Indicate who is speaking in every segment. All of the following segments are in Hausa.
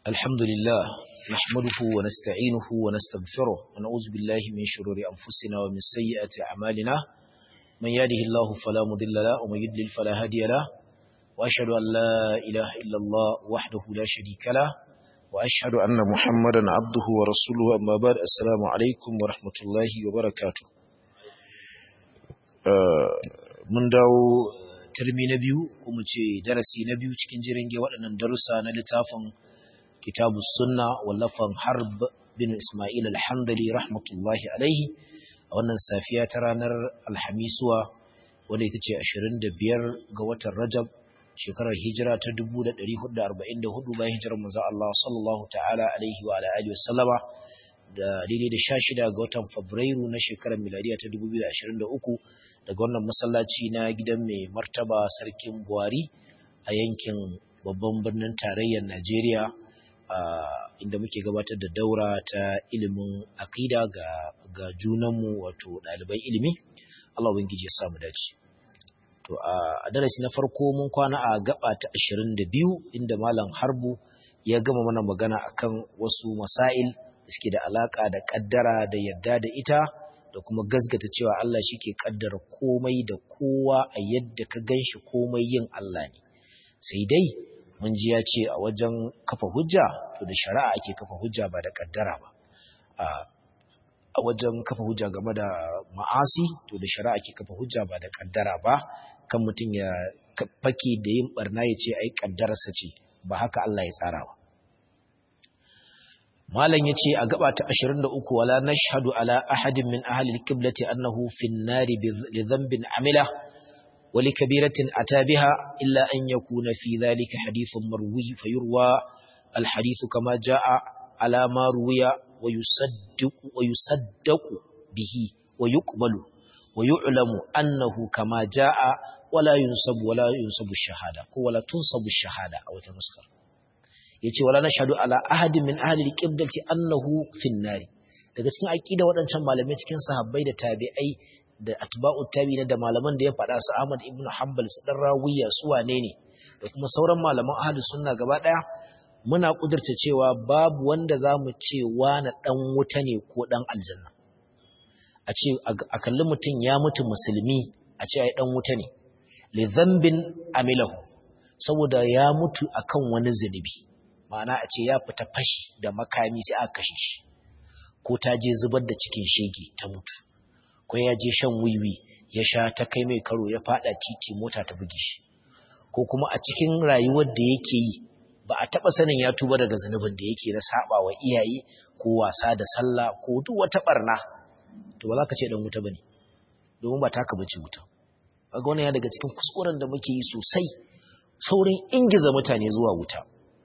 Speaker 1: الحمد لله نحمده ونستعينه ونستغفره ونعوذ بالله من شرور أنفسنا ومن سيئات أعمالنا من يهده الله فلا مضل له ومن يضلل فلا هادي له وأشهد أن لا إله إلا الله وحده لا شريك له وأشهد أن محمدا عبده ورسوله أما بعد السلام عليكم ورحمة الله وبركاته من داو turmi na biyu kuma ce darasi na biyu cikin jiringe waɗannan darussa na littafin kitabu sunna wallafan harb bin ismail alhamdali rahmatullahi alaihi a wannan safiya ta ranar alhamisuwa wadda ita ce 25 ga watan rajab shekarar hijira ta 1444 bayan hijirar manzo Allah sallallahu ta'ala alaihi wa alihi wasallama da daidai da 16 ga watan fabrairu na shekarar miladiya ta 2023 daga wannan masallaci na gidan mai martaba sarkin Buhari a yankin babban birnin tarayyar Najeriya inda muke gabatar da daura ta ilimin aqida ga junanmu wato ɗaliban ilimi Allah ubangiji ya samu dace to a darasi na farko mun kwana a gaba ta 22 inda malam Harbu ya gama mana magana akan wasu masail da suke da alaka da kaddara da yadda da ita da kuma gasgata cewa Allah shi ke kaddara komai da kowa a yadda ka ganshi komai yin Allah ne sai dai mun ji ya ce a wajen kafa hujja to da shari'a ake kafa hujja ba da kaddara ba a wajen kafa hujja game da ma'asi to da shari'a ake kafa hujja ba da kaddara ba kan mutum ya fake da yin barna ya ce ai kaddararsa ce ba haka Allah ya tsara ba malam yace a gaba ta 23 wala nashhadu ala ahadin min ahli al-qiblati annahu fi an-nari li dhanbin amila wa li kabiratin atabiha illa an yakuna fi dhalika hadithun marwi fayurwa al-hadith kama jaa ala ma ruwiya wa yusaddaqu bihi wa yuqbalu wa yu'lamu annahu kama jaa wala yunsabu ash-shahada ko wala tunsabu ash-shahada aw ta nuskar yace wala nashhadu ala ahadin min ahli al-qiblati annahu fi an-nar daga cikin aqida wadancan malamai cikin sahabbai da tabi'ai da atba'ut tabi'in da malaman da ya faɗa su Ahmad ibn Hanbal su dan Rawiya su wane ne da kuma sauran malaman ahli sunna gaba daya muna kudurta cewa babu wanda zamu ce wani dan wuta ne ko dan aljanna a ce a kalli mutun ya mutu musulmi a ce ai dan wuta ne li dhanbin amilahu saboda ya mutu akan wani zunubi ma'ana a ce ya fita fashi da makami sai aka kashe shi ko ta je zubar da cikin shege ta mutu ko ya je shan wiwi ya sha ta kai mai karo ya fada titi mota ta buge shi ko kuma a cikin rayuwar da yake yi ba a taba sanin ya tuba daga zanubin da yake na saba wa iyaye ko wasa da sallah ko duk wata barna to ba za ka ce dan wuta bane domin ba taka bace wuta kaga wannan ya daga cikin kuskuren da muke yi sosai saurin ingiza mutane zuwa wuta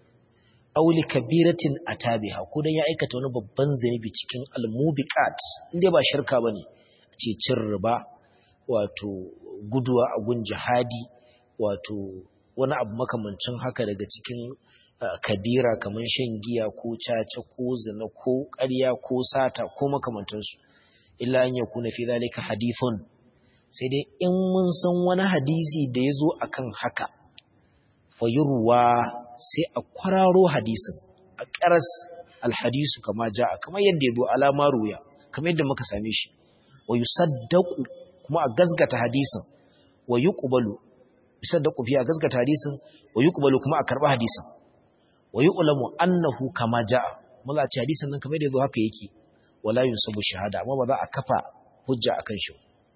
Speaker 1: auli kabiratin atabiha ko dan ya aikata wani babban zanibi cikin almubiqat inde ba shirka bane ce cin riba wato guduwa a gun jihadi wato wani abu makamancin haka daga cikin kabira kamar shan giya ko caca ko zina ko ƙarya ko sata ko makamantansu illa an yakuna fi zalika hadithun sai dai in mun san wani hadisi da yazo akan haka fayurwa sai a kwararo hadisin a ƙaras alhadisu kama ja'a kamar yadda ya zo alama ruya kamar yadda muka same shi wa yusaddaqu kuma a gazgata hadisin wa yuqbalu yusaddaqu fi a gazgata hadisin wa yuqbalu kuma a karba hadisin wa yu'lamu annahu kama ja'a mulla ce hadisin nan kamar yadda ya zo haka yake wala yunsabu shahada amma ba za a kafa hujja akan shi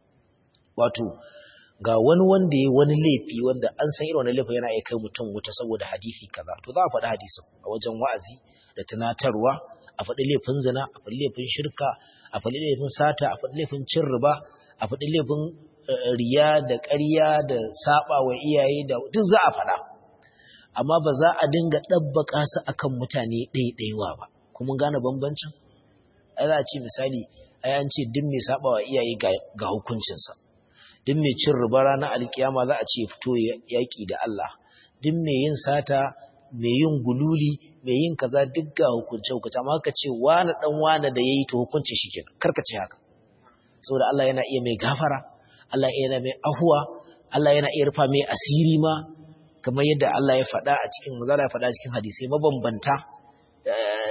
Speaker 1: wato ga wani wanda ya wani laifi wanda an san irin wannan laifin yana iya kai mutum wuta saboda hadisi kaza to za a faɗi hadisin a wajen wa'azi da tunatarwa a faɗi laifin zina a faɗi laifin shirka a faɗi laifin sata a faɗi laifin cin riba a faɗi laifin riya da ƙarya da saba wa iyaye da duk za a faɗa amma ba za a dinga ɗabbaka su akan mutane ɗaiɗaiwa ba kuma gane bambancin ai za a ce misali ai an ce duk mai saba wa iyaye ga hukuncinsa duk mai cin riba ranar alkiyama za a ce fito yaƙi da Allah duk mai yin sata mai yin gululi mai yin kaza duk ga hukunce amma ka ce wani dan wani da yayi to hukunci shikenan karka ce haka saboda Allah yana iya mai gafara Allah yana mai ahuwa Allah yana iya rufa mai asiri ma kamar yadda Allah ya faɗa a cikin manzala ya faɗa cikin hadisi mabambanta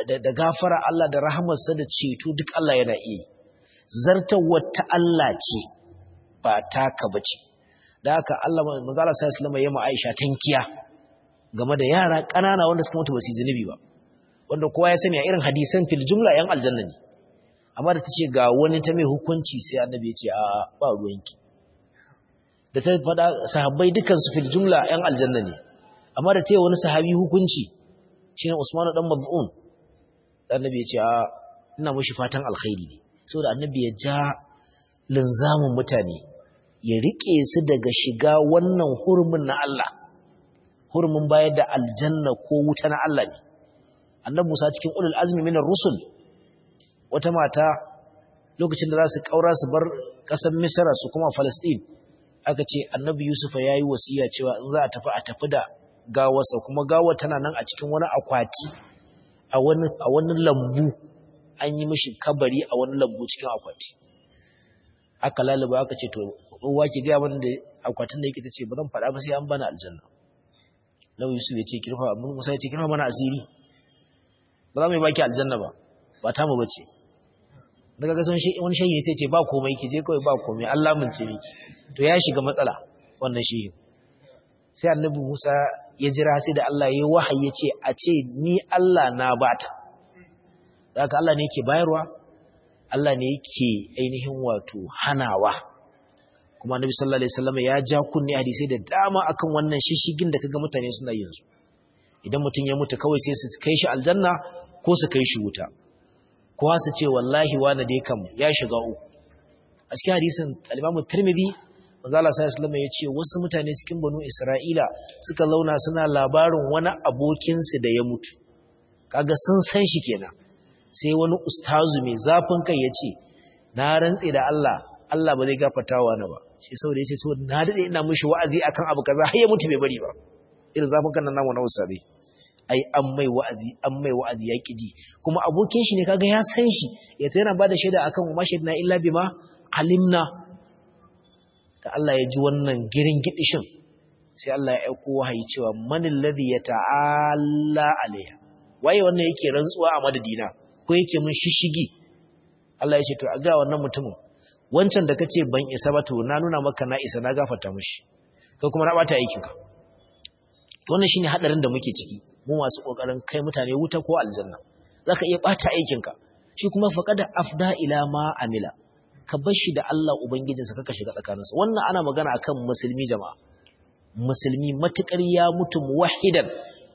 Speaker 1: da gafara Allah da rahamarsa da ceto duk Allah yana iya zartawar ta Allah ce ba taka bace da haka Allah manzo Allah sallallahu alaihi wasallam ya Aisha tankiya game da yara ƙanana wanda suka mutu ba su zunubi ba wanda kowa ya sani a irin hadisan fil jumla yan aljanna ne amma da tace ga wani ta mai hukunci sai annabi ya ce a ba ruwanki da ta faɗa sahabbai dukan su fil jumla yan aljanna ne amma da tayi wani sahabi hukunci shine Usman dan Maz'un annabi ya ce a ina mushi fatan alkhairi ne saboda annabi ya ja linzamin mutane ya rike su daga shiga wannan hurumin na Allah hurumin bayar da aljanna ko wuta na Allah ne annabi Musa cikin ulul azmi minar rusul wata mata lokacin da za su kaura su bar kasar Misra su kuma Palestine aka ce annabi Yusuf yayi wasiya cewa in za a tafi da gawarsa kuma gawar tana nan a cikin wani akwati a wani lambu an yi mishi kabari a wani lambu cikin akwati aka lalaba aka ce to uwa ki ga wanda akwatin da yake tace ba zan fada ba sai an bana aljanna Nabi Yusuf ya ce kirfa mun Musa ya ce kirfa mana asiri ba za mu yi baki aljanna ba ta mu bace daga ga wani shehi sai ce ba komai ki je kawai ba komai Allah mun ce miki to ya shiga matsala wannan shehi sai annabi Musa ya jira sai da Allah ya wahayi ya ce a ce ni Allah na bata haka Allah ne yake bayarwa Allah ne yake ainihin wato hanawa kuma annabi sallallahu alaihi wasallam ya ja kunni hadisi da dama akan wannan shishigin da kaga mutane suna yin su idan mutun ya mutu kawai sai su kai shi aljanna ko su kai shi wuta ko su ce wallahi wani dai kam ya shiga uku a cikin hadisin al-Imam Tirmidhi manzo Allah sallallahu alaihi wasallam ya ce wasu mutane cikin banu Isra'ila suka launa suna labarin wani abokin su da ya mutu kaga sun san shi kenan sai wani ustazu mai zafin kai ya ce na rantse da Allah ba zai gafarta wa na ba sai saboda yace so na dade ina mishi wa'azi akan abu kaza har ya mutu bai bari ba irin zafin kan nan namu na ustazi ai an mai wa'azi ya kiji kuma abokin shi ne kaga ya san shi yace yana bada shaida akan mashhadna illa bima alimna da Allah ya ji wannan girin gidishin sai Allah ya aiko wahayi cewa manil ladhi yata'alla alayha waye wannan yake rantsuwa a madadina ko yake mun shishigi Allah ya ce to a ga wannan mutumin wancan da kace ban isa ba to na nuna maka na isa na gafarta mishi kai kuma na bata aikinka wannan shine hadarin da muke ciki mu masu kokarin kai mutane wuta ko aljanna zaka iya bata aikinka shi kuma faqada afda ila ma amila ka bar shi da Allah ubangijinsa kaka shiga tsakaninsa wannan ana magana akan musulmi jama'a musulmi matukar ya mutu muwahhidan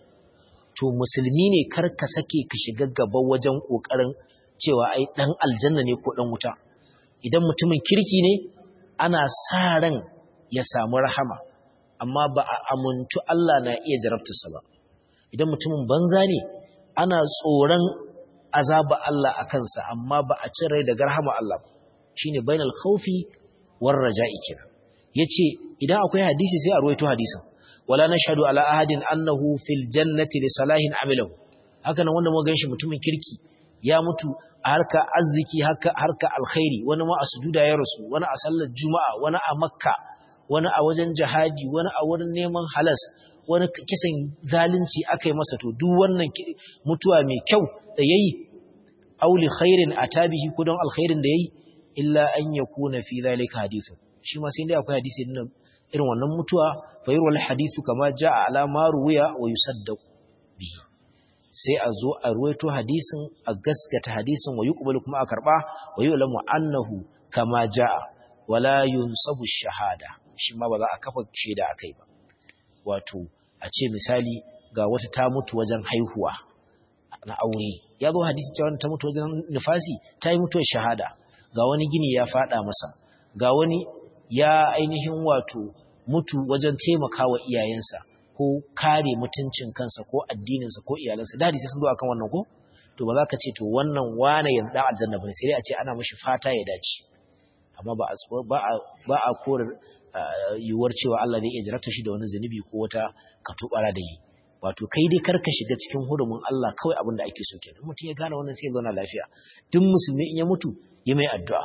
Speaker 1: to musulmi ne kar ka sake ka shiga gaba wajen kokarin cewa ai dan aljanna ne ko dan wuta idan mutumin kirki ne ana sa ran ya samu rahama amma ba a amuntu Allah na iya jarabtarsa ba idan mutumin banza ne ana tsoron azaba Allah a kansa amma ba a cin rai daga rahama Allah shine bainal khawfi war raja'i kenan yace idan akwai hadisi sai a ruwaito hadisin wala nashhadu ala ahadin annahu fil jannati li salahin amilahu haka nan wanda mu ganshi mutumin kirki ya mutu a harka arziki harka alkhairi wani ma a sujuda ya rasu wani a sallar juma'a wani a makka wani a wajen jihadi wani a wurin neman halas wani kisan zalunci akai masa to duk wannan mutuwa mai kyau da yayi auli khairin atabihi ko don alkhairin da yayi illa an yakuna fi zalika hadithun shi ma sai dai akwai hadisi din irin wannan mutuwa fa yurwal hadithu kama jaa ala ma ruwiya wa yusaddaq bihi sai a zo a ruwaito hadisin a gaskata hadisin wa yuqbalu kuma a karba wa yu'lamu annahu kama jaa wala yunsabu shahada shi ma ba za a kafa shaida akai ba wato a ce misali ga wata ta mutu wajen haihuwa na aure ya zo hadisi cewa ta mutu wajen nifasi ta yi mutuwar shahada ga wani gini ya fada masa ga wani ya ainihin wato mutu wajen taimakawa iyayensa ko kare mutuncin kansa ko addininsa ko iyalansa da hadisi sun zo akan wannan ko to ba za ka ce to wannan wane yanzu dan aljanna bane sai dai a ce ana mishi fata ya dace amma ba a kore yiwuwar cewa Allah zai iya jarabta shi da wani zunubi ko wata katubara da yi wato kai dai karka shiga cikin hurumin Allah kawai abin da ake so kenan mutum ya gane wannan sai ya zauna lafiya duk musulmi in ya mutu yi mai addu'a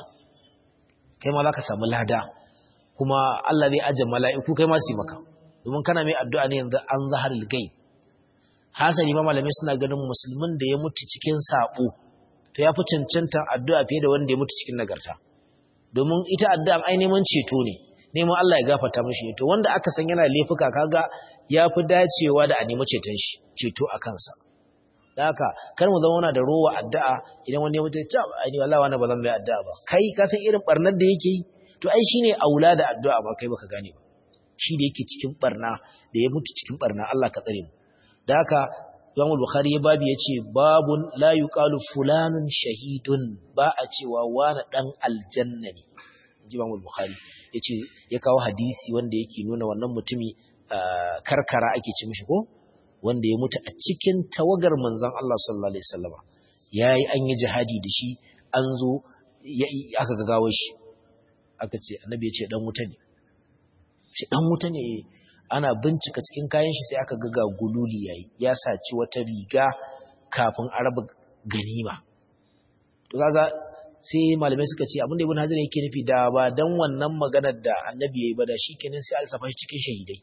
Speaker 1: kai ma zaka samu lada kuma Allah zai aje mala'iku kai ma su yi maka domin kana mai addu'a ne yanzu an zaharil gaib hasali ma malamai suna ganin musulmin da ya mutu cikin sabo to ya fi cancanta addu'a fiye da wanda ya mutu cikin nagarta domin ita addu'a ai neman ceto ne neman Allah ya gafarta mishi to wanda aka san yana laifuka kaga ya fi dacewa da a nemi ceton shi ceto a kansa da haka kar mu zama da rowa addu'a idan wani ya mutu ya ce ai wallahi wani ba zan mai addu'a ba kai ka san irin barnar da yake yi to ai shine aula da addu'a ba kai baka gane ba shi da yake cikin barna da ya mutu cikin barna Allah ka tsare mu da haka Imam Bukhari ya babu yace babun la yuqalu fulanun shahidun ba a cewa wani dan aljanna ne Imam Bukhari yace ya kawo hadisi wanda yake nuna wannan mutumi karkara ake ci mishi ko wanda ya mutu a cikin tawagar manzon Allah sallallahu alaihi wasallama yayi an yi jihadi da shi an zo aka ga gawo shi aka ce annabi ya ce dan wuta ne shi dan wuta ne ana bincika cikin kayan shi sai aka ga gululi yayi ya saci wata riga kafin a raba ganima to kaga sai malamai suka ce abin da Ibn Hajar yake nufi da ba dan wannan maganar da annabi yayi ba da shikenan sai alsafa shi cikin shahidai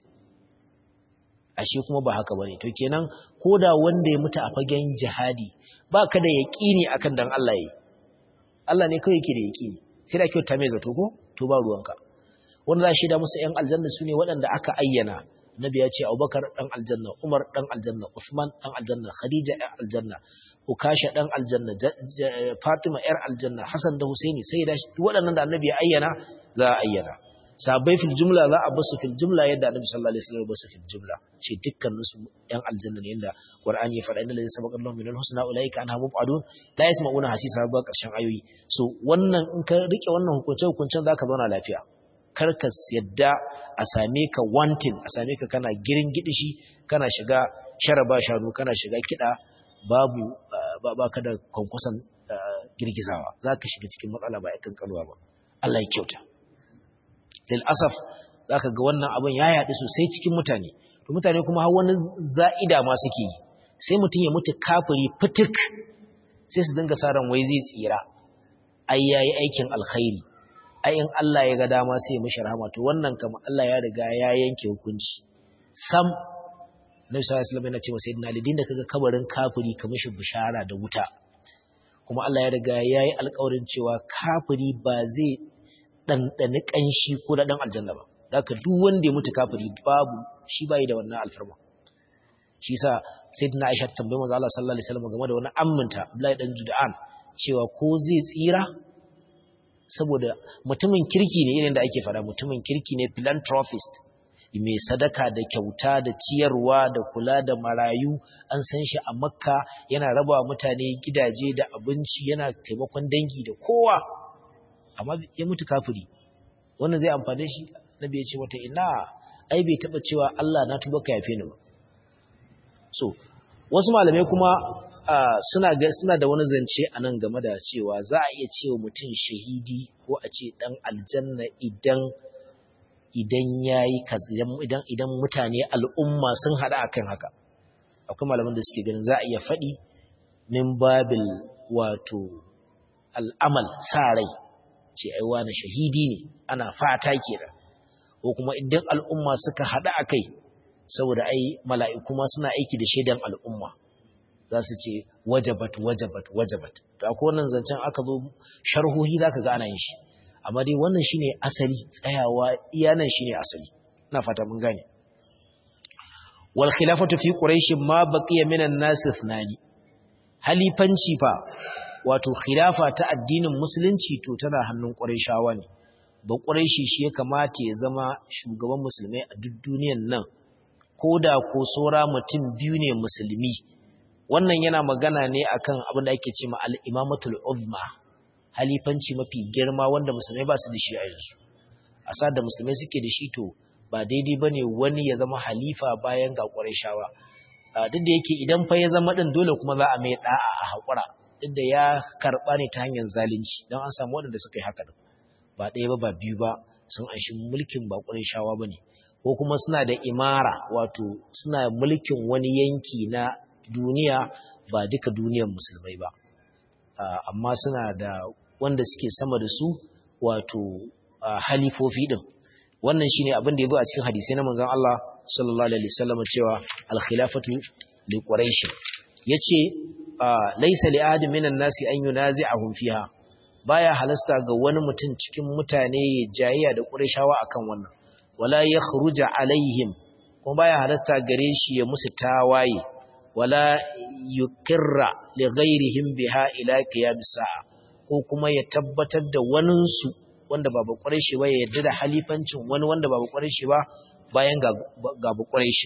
Speaker 1: ashe kuma ba haka bane to kenan koda wanda ya mutu a fagen jihadi ba ka da yaqini akan dan Allah yayi Allah ne kai yake da yaqini sai da kyauta mai zato ko to ba ruwanka wanda za shi da musu ƴan aljanna sune waɗanda aka ayyana nabi ya ce Abubakar dan aljanna Umar dan aljanna Uthman dan aljanna Khadija ɗan aljanna Ukasha dan aljanna Fatima ƴar aljanna Hassan da Husaini sai da waɗannan da annabi ya ayyana za a ayyana sabai fil jumla za a basu fil jumla yadda annabi sallallahu alaihi wasallam basu fil jumla ce dukkanin su ƴan aljanna ne yanda Qur'ani ya faɗa innal ladina sabaqa lahum minal husna ulaika anha mubadun la yasma'una hasisa zuwa ƙarshen ayoyi so wannan in ka rike wannan hukuncen zaka zauna lafiya karka yadda a same ka wanting a same ka kana girin gidishi kana shiga sharaba shanu kana shiga kida babu baka da kwankwasan girgizawa zaka shiga cikin matsala ba yakan kalwa ba Allah ya kyauta lil asaf zaka ga wannan abun ya yaɗu sosai cikin mutane to mutane kuma har wani za'ida ma suke yi sai mutun ya mutu kafiri fitik sai su dinga saran wai zai tsira ai yayi aikin alkhairi ai in Allah ya ga dama sai ya mishi rahama to wannan kam Allah ya riga ya yanke hukunci sam Nabi sallallahu alaihi wasallam yana cewa sayyidina Ali din da kaga kabarin kafiri ka mishi bishara da wuta kuma Allah ya riga ya yi alƙawarin cewa kafiri ba zai dandani kanshi ko da dan aljanna ba haka duk wanda ya mutu kafiri babu shi bai da wannan alfarma shi yasa sayyidina Aisha ta tambaye manzo Allah sallallahu alaihi wasallam game da wani amminta Abdullahi dan Jud'an cewa ko zai tsira saboda mutumin kirki ne irin da ake fada mutumin kirki ne philanthropist mai sadaka da kyauta da ciyarwa da kula da marayu an san shi a Makka yana raba mutane gidaje da abinci yana taimakon dangi da kowa amma ya mutu kafiri wannan zai amfane shi nabi ya ce wata ina ai bai taba cewa Allah na tuba ka yafe ni ba so wasu malamai kuma suna da wani zance a nan game da cewa za a iya cewa mutum shahidi ko a ce dan aljanna idan yayi idan mutane al'umma sun hada akan haka akwai malaman da suke ganin za a iya faɗi min babil wato al'amal sa rai ce ai wani shahidi ne ana fata kenan ko kuma idan al'umma suka hada akai saboda ai mala'iku ma suna aiki da shaidan al'umma za su ce wajabat to akwai wannan zancen aka zo sharhohi zaka ga ana yin shi amma dai wannan shine asali tsayawa iyanan shine asali ina fata mun gane wal khilafatu fi quraish ma baqiya minan nas ithnani halifanci fa wato khilafa ta addinin musulunci to tana hannun quraishawa ne ba quraishi shi ya kamata ya zama shugaban musulmai a duk duniyar nan koda ko sora mutum biyu ne musulmi wannan yana magana ne akan abin da ake cewa al-imamatul uzma halifanci mafi girma wanda musulmai ba su da shi a yanzu a sa da musulmai suke da shi to ba daidai bane wani ya zama halifa bayan ga Qurayshawa duk da yake idan fa ya zama din dole kuma za a mai da'a a hakura duk da ya karba ne ta hanyar zalunci dan an samu wanda suka yi haka ba ɗaya ba ba biyu ba sun anshi mulkin ba Qurayshawa bane ko kuma suna da imara wato suna mulkin wani yanki na duniya ba duka duniyar musulmai ba amma suna da wanda suke sama da su wato halifofi din wannan shine abin da yazo a cikin hadisi na manzon Allah sallallahu alaihi wasallam cewa al-khilafatu li quraish yace laysa li ahadin minan nasi an yunazi'ahum fiha baya halasta ga wani mutum cikin mutane ya jayayya da qurayshawa akan wannan wala yakhruja alaihim kuma baya halasta gare shi ya musu tawaye wala yukirra li ghairihim biha ila qiyamis sa'a ko kuma ya tabbatar da waninsu wanda ba Quraishi ba ya yarda da halifancin wani wanda ba Quraishi ba bayan ga Quraishi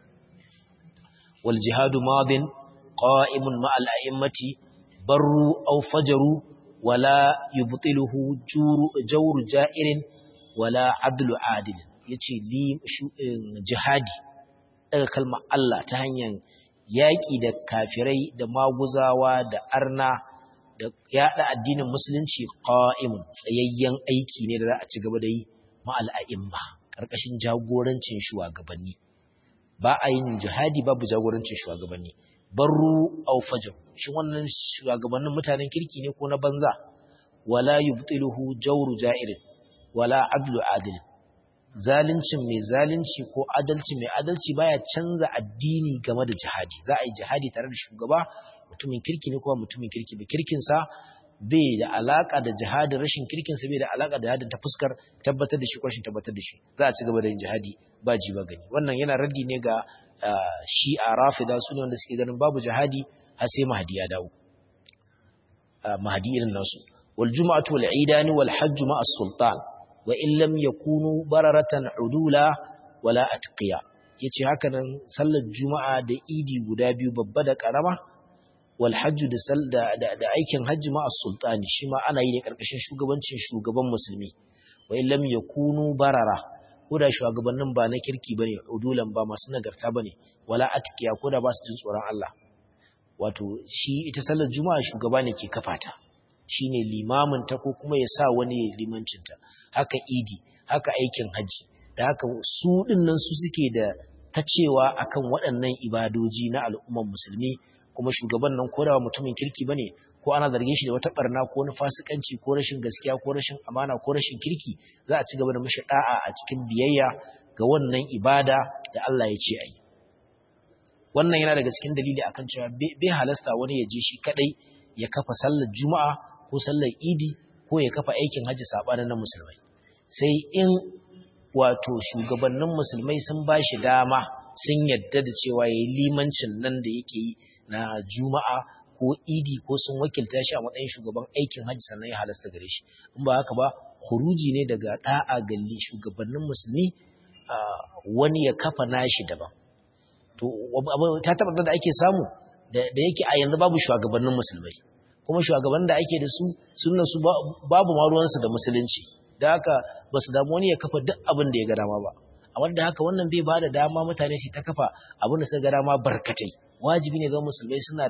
Speaker 1: wal jihadu madin qa'imun ma'al a'immati barru aw fajaru wala yubtiluhu jawru ja'irin wala adlu adil yace jihadi daga kalmar Allah ta hanyar yaƙi da kafirai da maguzawa da arna da yaɗa addinin musulunci qa'imun tsayayyen aiki ne da za a ci gaba da yi ma'al a'imma ƙarƙashin jagorancin shugabanni ba a yin jihadi babu jagorancin shugabanni barru aw fajr shi wannan shugabannin mutanen kirki ne ko na banza wala yubtiluhu jawru ja'irin wala adlu adil zalincin mai zalunci ko adalci mai adalci baya canza addini game da jihadi za a yi jihadi tare da shugaba mutumin kirki ne kuma mutumin kirki ba kirkinsa bai da alaka da jihadin rashin kirkinsa bai da alaka da jihadin ta fuskar tabbatar da shi ko rashin tabbatar da shi za a ci gaba da yin jihadi ba ji ba gani wannan yana raddi ne ga shi'a rafida su ne wanda suke ganin babu jihadi har sai mahdi ya dawo mahdi irin nasu wal jum'atu wal idani wal hajj ma as-sultan wa in lam yakunu bararatan udula wala atqiya yace haka nan sallar juma'a da idi guda biyu babba da karama wal hajj da aikin hajji ma as-sultani shi ma ana yi ne karkashin shugabancin shugaban musulmi wa in lam yakunu barara ko da shugabannin ba na kirki bane udulan ba masu nagarta bane wala atqiya ko da ba su jin tsoron Allah wato shi ita sallar juma'a shugaba ne ke kafata shine limamin ta ko kuma ya sa wani limancin ta haka idi haka aikin haji da haka su dinnan su suke da tacewa akan waɗannan ibadoji na al'umman musulmi kuma shugaban nan kodawa mutumin kirki bane ko ana zargin shi da wata barna ko wani fasikanci ko rashin gaskiya ko rashin amana ko rashin kirki za a ci gaba da mishi da'a a cikin biyayya ga wannan ibada da Allah ya ce ayi wannan yana daga cikin dalili akan cewa bai halasta wani ya je shi kadai ya kafa sallar juma'a ko sallar idi ko ya kafa aikin haji sabanin na musulmai sai in wato shugabannin musulmai sun bashi dama sun yadda da cewa yayi limancin nan da yake yi na juma'a ko idi ko sun wakilta shi a matsayin shugaban aikin haji sannan ya halasta gare shi in ba haka ba khuruji ne daga da'a galli shugabannin musulmi wani ya kafa nashi daban to ta tabbata da ake samu da yake a yanzu babu shugabannin musulmai kuma shugaban da ake da su sunna su babu ma ruwansu da musulunci da haka ba su damu wani ya kafa duk abin da ya ga dama ba amma da haka wannan bai ba da dama mutane su ta kafa abin da suka ga dama barkatai wajibi ne ga musulmai suna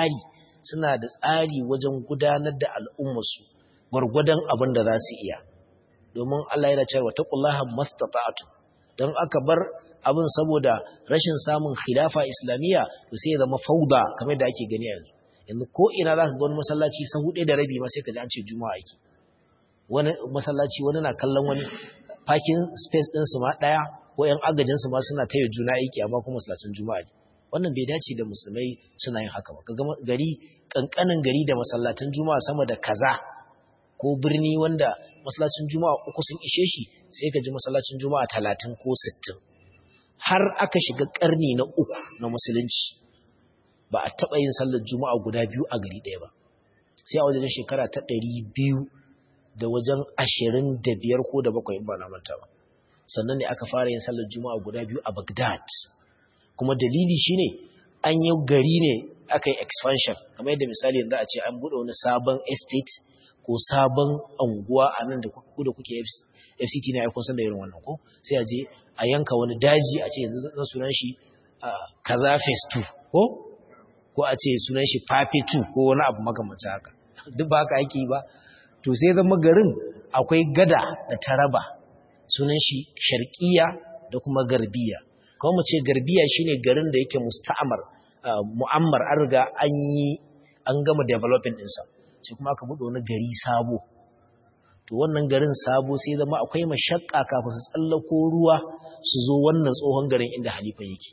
Speaker 1: da tsari wajen gudanar da al'ummarsu gwargwadon abin da za su iya domin Allah yana cewa taqullaha mastata'tu dan aka bar abin saboda rashin samun khilafa islamiyya to sai ya zama fauda kamar da ake gani yanzu ko ina zaka ga wani masallaci sahu ɗaya da rabi ma sai ka ji an ce juma'a yake wani masallaci wani na kallon wani parking space din su ma daya ko yan agajin su ma suna taya juna aiki amma kuma masallacin juma'a ne wannan bai dace da musulmai suna yin haka ba kaga gari kankanin gari da masallatan juma'a sama da kaza ko birni wanda masallacin juma'a uku sun ishe shi sai ka ji masallacin juma'a 30 ko 60 har aka shiga karni na uku na musulunci ba a taba yin sallar juma'a guda biyu a gari daya ba sai a wajen shekara ta 200 da wajen 25 ko da 7 in ba na manta ba sannan ne aka fara yin sallar juma'a guda biyu a Baghdad kuma dalili shine an yi gari ne aka yi expansion kamar yadda misali yanzu a ce an bude wani sabon estate ko sabon anguwa a nan da kuke FCT ne aikon san da irin wannan ko sai a je a yanka wani daji a ce yanzu zan sunan shi kaza phase 2 ko a ce sunan shi Fafe 2 ko wani abu makamancin haka duk ba haka ake yi ba to sai zama garin akwai gada da taraba sunan shi sharqiya da kuma garbiya kuma mu ce garbiya shine garin da yake musta'amar mu'ammar an riga an gama developing ɗinsa sai kuma aka buɗe wani gari sabo to wannan garin sabo sai zama akwai mashakka kafin su tsallako ruwa su zo wannan tsohon garin inda halifa yake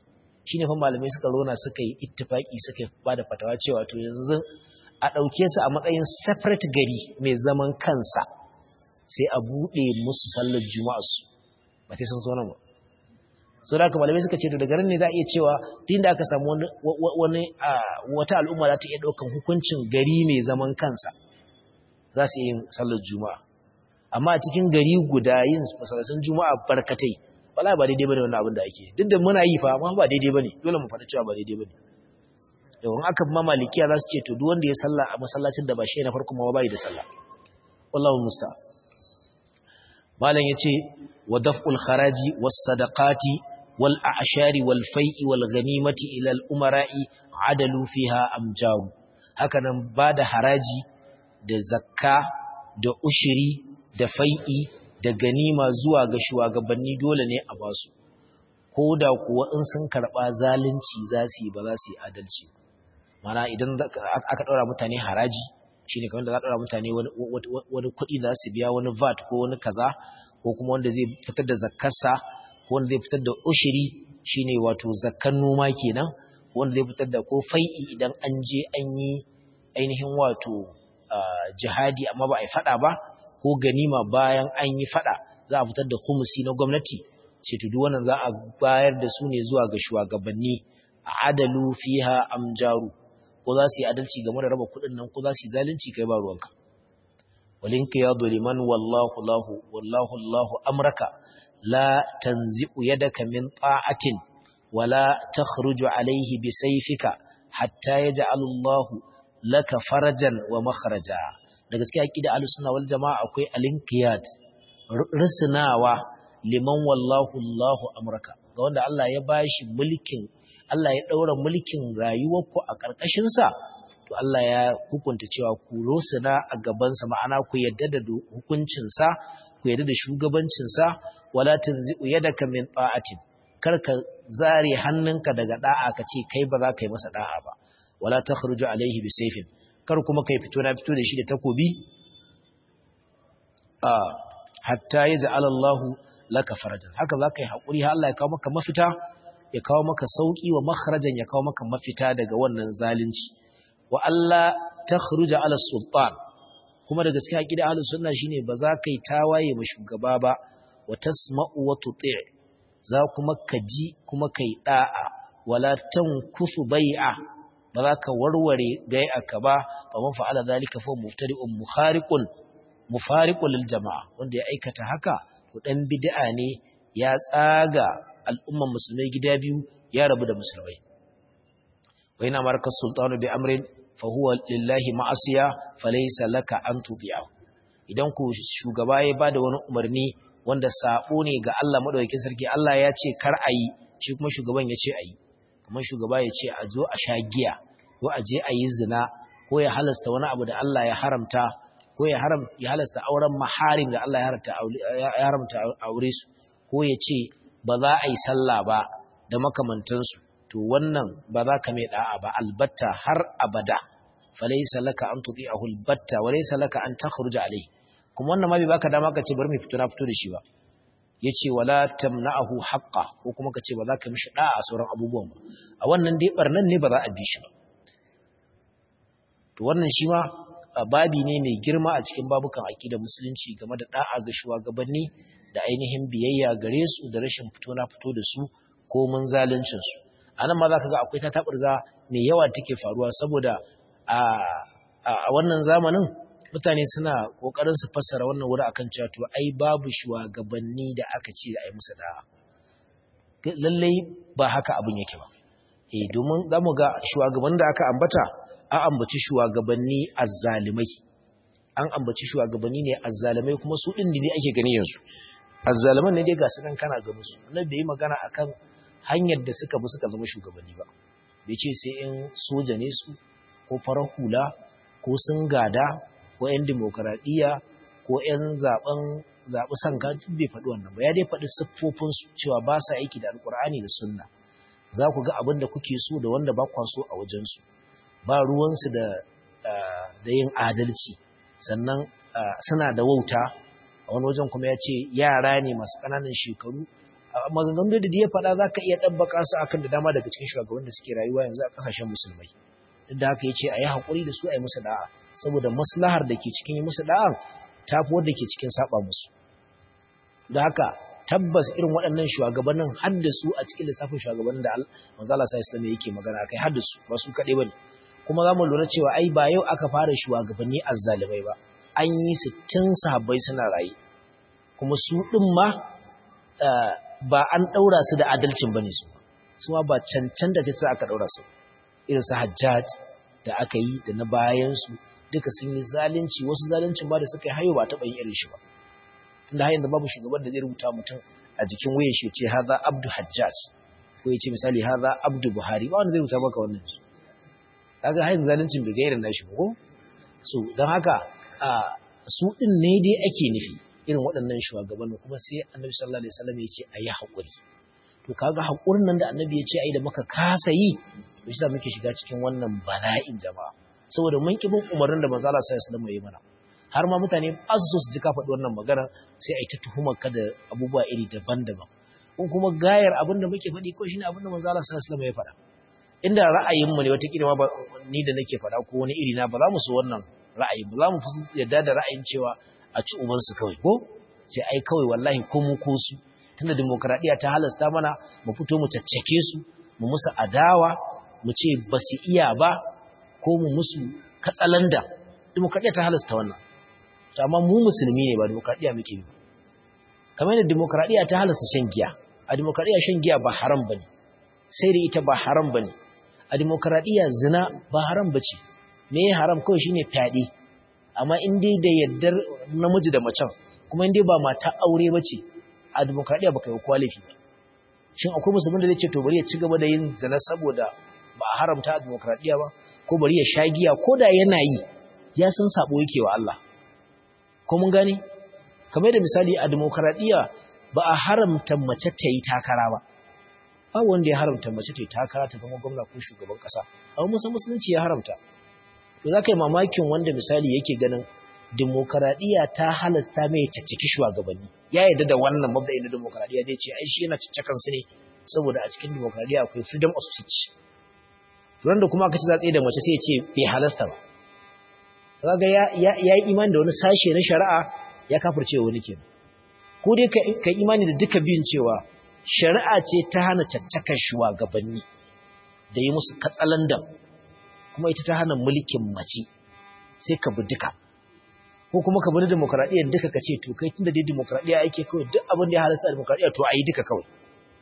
Speaker 1: shine fa malamai suka rona suka yi ittifaki suka bada fatawa cewa to yanzu a dauke su a matsayin separate gari mai zaman kansa sai a bude musu sallar juma'a su ba sai sun zo nan ba so da malamai suka ce to daga nan ne za a iya cewa din da aka samu wani wata al'umma za ta iya daukan hukuncin gari mai zaman kansa za su yi sallar juma'a amma a cikin gari guda yin masallacin juma'a barkatai wala ba daidai bane wannan abin da ake duk da muna yi fa amma ba daidai bane dole mu faɗa cewa ba daidai bane yawan aka ma malikiya za su ce to duk wanda ya salla a masallacin da ba shi na farko ma ba yi da sallah wallahu musta'an malam yace wa daf'ul kharaji was sadaqati wal a'shari wal fai'i wal ghanimati ila al umara'i adalu fiha amjaru hakanan bada haraji da zakka da ushiri da fai'i da ganima zuwa ga shugabanni dole ne a basu ko da kuwa in sun karba zalunci za su yi ba za su yi adalci mana idan aka daura mutane haraji shine kamar da za a daura mutane wani kuɗi za su biya wani VAT ko wani kaza ko kuma wanda zai fitar da zakkarsa ko wanda zai fitar da ushiri shine wato zakkan noma kenan wanda zai fitar da ko fai'i idan an je an yi ainihin wato jihadi amma ba a yi fada ba ko ganima bayan an yi fada za a fitar da khumusi na gwamnati ce to duk wannan za a bayar da su ne zuwa ga shugabanni adalu fiha amjaru ko za su yi adalci game da raba kudin nan ko za su yi zalunci kai ba ruwanka walinka ya liman wallahu amraka la tanzi'u yadaka min ta'atin wala takhruju alayhi bisayfika hatta yaj'al Allahu laka farajan wa makhraja da gaskiya aqida ahlus sunna wal jamaa akwai alinkiyat risnawa liman wallahu amraka ga wanda Allah ya bashi mulkin Allah ya daura mulkin rayuwarku a karkashin sa to Allah ya hukunta cewa ku rusuna a gaban sa ma'ana ku yadda da hukuncin sa ku yadda da shugabancin sa wala tanzi'u yadaka min ta'atin karka zare hannunka daga da'a kace kai ba za ka yi masa da'a ba wala takhruju alaihi bisayfin kar kuma kai fito na fito da shi da takobi hatta yaj'al Allahu laka farajan haka zaka yi hakuri har Allah ya kawo maka mafita ya kawo maka sauki wa makhrajan ya kawo maka mafita daga wannan zalunci wa Allah takhruja ala sultan kuma da gaskiya aqida ahlus sunna shine ba za ka yi tawaye ma shugaba ba wa tasma'u wa tuti' za kuma ka ji kuma kai da'a wala tankusu bai'a ba za ka warware bai'aka ba fa man fa'ala zalika fa mubtadi'un mufariqun lil jama'a wanda ya aikata haka to dan bid'a ne ya tsaga al'umman musulmai gida biyu ya rabu da musulmai wa ina markas sultanu bi amrin fa huwa lillahi ma'asiya falaysa laka an tudi'a idan ku shugaba ya bada wani umarni wanda sabo ne ga Allah madaukakin sarki Allah ya ce kar ayi shi kuma shugaban ya ce ayi kamar shugaba ya ce a zo a sha giya ko a je a yi zina ko ya halasta wani abu da Allah ya haramta ko ya halasta auren maharim da Allah ya haramta aure su ko ya ce ba za a yi sallah ba da makamantansu to wannan ba za ka mai da'a ba albatta har abada falaysa laka an tuti'ahu albatta wa laysa laka an takhruja alayhi kuma wannan ma bai baka dama ka ce bari mu fito na fito da shi ba yace wala tamna'ahu haqqa ko kuma ka ce ba za ka mishi da'a a sauran abubuwan ba a wannan dai barnan ne ba za a bi shi ba to wannan shi ma babi ne mai girma a cikin babukan aqidar musulunci game da da'a ga shugabanni da ainihin biyayya gare su da rashin fito na fito da su ko mun zaluncin su anan ma zaka ga akwai ta taburza mai yawa take faruwa saboda a wannan zamanin mutane suna kokarin su fassara wannan wuri akan cewa to ai babu shugabanni da aka ce ai musu da'a lalle ba haka abin yake ba domin zamu ga shugabannin da aka ambata an ambaci shugabanni azzalimai an ambaci shugabanni ne azzalimai kuma su din ne ake gani yanzu azzaliman ne dai ga su kana ganin su annabi bai magana akan hanyar da suka bi suka zama shugabanni ba bai ce sai in soja ne su ko farar hula ko sun gada ko yan demokradiyya ko yan zaɓi sanka duk bai faɗi wannan ba ya dai faɗi siffofinsu cewa ba sa aiki da alƙur'ani da sunna za ku ga abin da kuke so da wanda ba kwa so a wajensu ba ruwansu da yin adalci sannan suna da wauta a wani wajen kuma ya ce yara ne masu ƙananan shekaru maganganu da ya faɗa za ka iya ɗabbaka su akan da dama daga cikin shugaban da suke rayuwa yanzu a ƙasashen musulmai duk da haka ya ce a yi haƙuri da su a yi musu da'a saboda maslahar da ke cikin yi musu da'a ta fi wadda ke cikin saba musu da haka tabbas irin waɗannan shugabannin haddasu a cikin lissafin shugabannin da manzo Allah sallallahu alaihi yake magana akai haddasu ba su kaɗai bane kuma za mu lura cewa ai ba yau aka fara shugabanni azzalimai ba an yi su tun sahabbai suna raye kuma su ɗin ma ba an ɗaura su da adalcin bane su ma ba cancanta ta aka ɗaura su irin su Hajjaj da aka yi da na bayansu duka sun yi zalunci wasu zaluncin ba da suka yi hayo ba taɓa yin irin shi ba tunda har yanzu babu shugaban da zai rubuta mutum a jikin wayan shi ce haza Abdu Hajjaj ko ya ce misali haza Abdu Buhari ba wanda zai rubuta maka wannan su kaga har yanzu zaluncin bai ga irin nashi ba ko so don haka su din ne dai ake nufi irin waɗannan shugabanni kuma sai Annabi sallallahu alaihi wasallam ya ce ayi haƙuri to kaga haƙurin nan da Annabi ya ce ayi da muka kasa yi to shi muke shiga cikin wannan bala'in jama'a saboda mun ki bin umarnin da manzo Allah sallallahu alaihi wasallam ya yi mana har ma mutane ba su so su ji ka faɗi wannan magana sai a yi ta tuhumar ka da abubuwa iri daban-daban kun kuma gayar abin da muke faɗi ko shine abin da manzo Allah sallallahu alaihi wasallam ya faɗa inda ra'ayin mu ne wata kila ma ni da nake faɗa ko wani iri na ba za mu so wannan ra'ayi ba za mu fi yadda da ra'ayin cewa a ci uban su kawai ko sai ai kawai wallahi ko mu ko su tunda demokradiya ta halasta mana mu fito mu caccake su mu musu adawa mu ce ba su iya ba ko mu musu katsalanda demokradiya ta halasta wannan amma mu musulmi ne ba demokradiya muke yi kamar yadda demokradiya ta halasta shan giya a demokradiya shan giya ba haram bane sai da ita ba haram bane a demokradiya zina ba haram bace me haram kawai shine fyaɗe amma in dai da yaddar namiji da macen kuma in dai ba mata aure bace a demokradiya baka yi kwalifi ba shin akwai musulmin da zai ce to bari ya ci gaba da yin zina saboda ba a haramta a demokradiya ba ko bari ya sha giya ko da yana yi ya san sabo yake wa Allah ko mun gane kamar da misali a demokradiya ba a haramta mace ta yi takara ba ba wanda ya haramta mace ta yi takara ta zama gwamna ko shugaban kasa amma musulunci ya haramta to za ka yi mamakin wanda misali yake ganin demokradiya ta halasta mai caccaki shugabanni ya yarda da wannan mabda'in na demokradiya dai ce ai shi yana caccakan su ne saboda a cikin demokradiya akwai freedom of speech ran da kuma aka ci zatsi da mace sai ya ce bai halasta ba kaga ya yi imani da wani sashe na shari'a ya kafirce wani kenan ko dai ka imani da duka biyun cewa shari'a ce ta hana caccakan shugabanni da yi musu katsalandan kuma ita ta hana mulkin mace sai ka bi duka ko kuma ka bi demokradiyyar duka ka ce to kai tunda dai demokradiyya ake kawai duk abin da ya halasta a demokradiyya to ayi duka kawai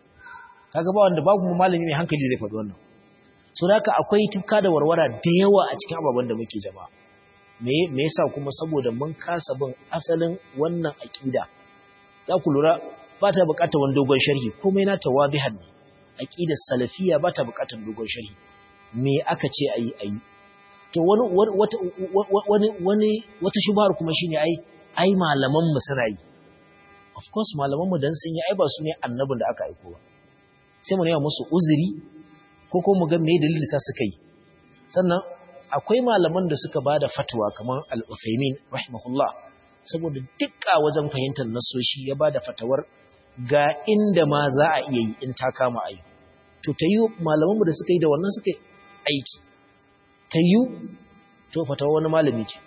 Speaker 1: kaga ba wanda babu malami mai hankali zai faɗi wannan so haka akwai tufka da warwara da yawa a cikin ababen da muke jama'a me yasa kuma saboda mun kasa bin asalin wannan aqida za ku lura ba ta buƙatar wani dogon sharhi komai na tawabihan ne aqidar salafiyya ba ta buƙatar dogon sharhi me aka ce ayi to wata shubhar kuma shine ai malaman mu suna yi of course malaman mu dan sun yi ai ba su ne annabin da aka aiko ba sai mu nema musu uzuri ko mu ga me dalili sa suka yi sannan akwai malaman da suka bada fatwa kamar al-Uthaymeen rahimahullah saboda dukka wajen fahimtar nasoshi ya bada fatawar ga inda ma za a iya yi in ta kama ayi to tayi malaman mu da suka yi da wannan suka aiki tayi to fatawa wani malami ce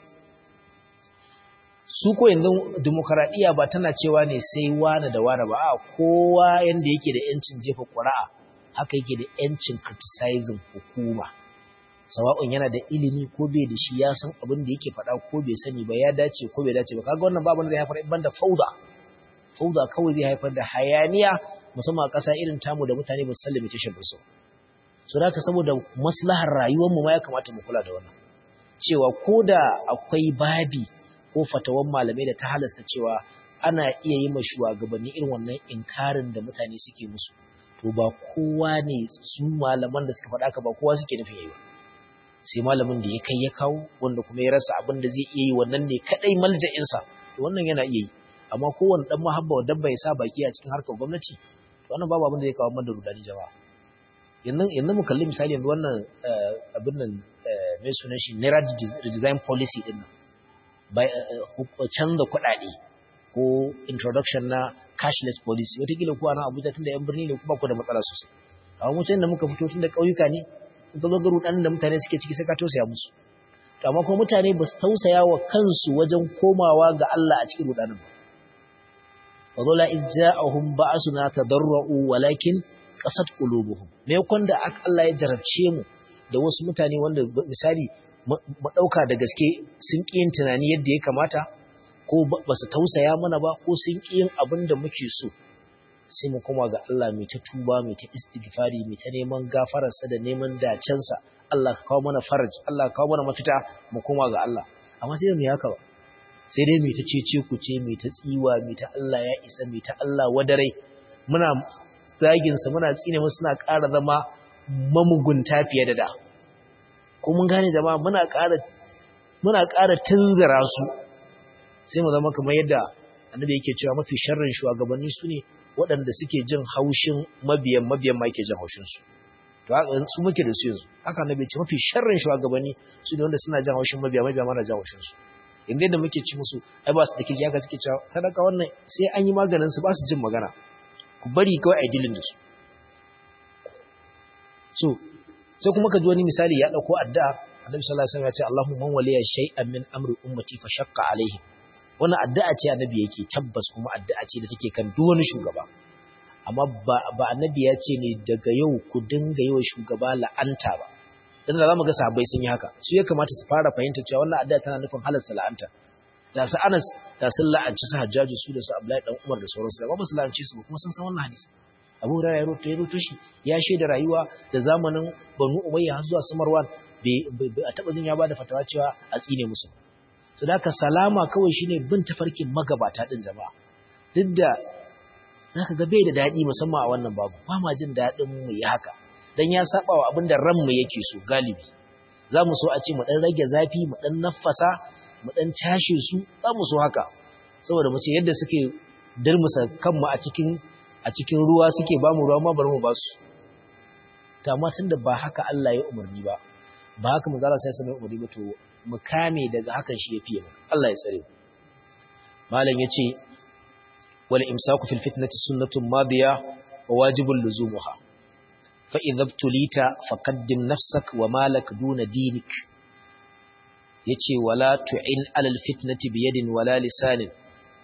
Speaker 1: su ko yanzu demokradiya ba tana cewa ne sai wani da wani ba a kowa yanda yake da yancin jefa ƙuri'a haka yake da yancin criticizing hukuma sawa'un yana da ilimi ko bai da shi ya san abin da yake faɗa ko bai sani ba ya dace ko bai dace ba kaga wannan babun da ya haifar banda fauda kawai zai haifar da hayaniya musamman a ƙasa irin tamu da mutane ba su sallame ta shin su so da haka saboda maslahar rayuwar mu ma ya kamata mu kula da wannan cewa koda akwai babi ko fatawan malamai da ta halasta cewa ana iya yi ma shugabanni irin wannan inkarin da mutane suke musu to ba kowa ne su malaman da suka faɗa ka ba kowa suke nufin yayi ba sai malamin da ya kai ya kawo wanda kuma ya rasa abin da zai iya yi wannan ne kadai malja'insa to wannan yana iya yi amma kowanne dan mahabba wa dabba ya sa baki a cikin harkar gwamnati to wannan babu abin da zai kawo mana rudani jama'a yanzu mu kalli misali yanzu wannan abin nan mai sunan shi naira design policy din nan canza kuɗaɗe ko introduction na cashless policy wataƙila kuwa nan Abuja tunda yan birni ne kuma ku da matsala sosai amma mutane da muka fito tunda ƙauyuka ne in ka zo ga rudanin da mutane suke ciki sai ka tausaya musu to amma kuma mutane ba su tausaya wa kansu wajen komawa ga Allah a cikin rudanin ba wala iz ja'ahum ba'suna tadarru walakin qasat qulubuhum me yakon da Allah ya jarabce mu da wasu mutane wanda misali mu dauka da gaske sun ƙi yin tunani yadda ya kamata ko ba su tausaya mana ba ko sun ƙi yin abin da muke so sai mu koma ga Allah mai ta tuba mai ta istighfari mai ta neman gafararsa da neman dacensa Allah ka kawo mana faraj Allah ka kawo mana mafita mu koma ga Allah amma sai mu haka ba sai dai mai ta cece ku ce mai ta tsiwa mai ta Allah ya isa mai ta Allah wadarai muna zagin sa muna tsine mu suna ƙara zama mamugunta fiye da da ko mun gane jama'a muna ƙara tunzura su sai mu zama kamar yadda annabi yake cewa mafi sharrin shugabanni su ne waɗanda suke jin haushin mabiyan ma yake jin haushin su to su muke da su yanzu haka annabi ce mafi sharrin shugabanni su ne wanda suna jin haushin mabiya mana jin haushin su inda da muke ci musu ai ba su da kike haka suke cewa sadaka wannan sai an yi maganin su ba su jin magana ku bari kawai a dilin da su so sai kuma ka ji wani misali ya dauko addu'a annabi sallallahu alaihi wasallam ya ce Allahumma man waliya shay'an min amri ummati fa shaqqa alaihi wannan addu'a ce annabi yake tabbas kuma addu'a ce da take kan duk wani shugaba amma ba annabi ya ce ne daga yau ku dinga yi wa shugaba la'anta ba dan da zamu ga sahabbai sun yi haka su ya kamata su fara fahimta cewa wannan addu'a tana nufin halarsa la'anta da su Anas da sun la'anci su Hajjaju su da su Abdullahi dan Umar da sauransu ba su la'anci su ba kuma sun san wannan hadisi Abu Hurairah ya roto shi ya shaida rayuwa da zamanin Banu Umayya har zuwa Marwan bai a taba jin ya bada fatawa cewa a tsine musu to da ka salama kawai shine bin tafarkin magabata din jama'a duk da zaka ga bai da dadi musamman a wannan babu ba ma jin dadin mu yi haka dan ya saba wa abinda ranmu yake so galibi zamu so a ce mu dan rage zafi mu dan nafasa mu dan tashe su zamu so haka saboda mu ce yadda suke dirmusa kanmu a cikin ruwa suke ba mu ruwa ma bari mu ba su amma tunda ba haka Allah ya umarni ba haka manzo Allah sai sanin umarni ba to mu kame daga hakan shi yafi mu Allah ya tsare mu malam yace wal imsaku fil fitnati sunnatun madiya wa wajibul luzumuha fa idha ibtulita faqaddim nafsak wa malak duna dinik yace wala tu'in alal fitnati bi yadin wala lisanin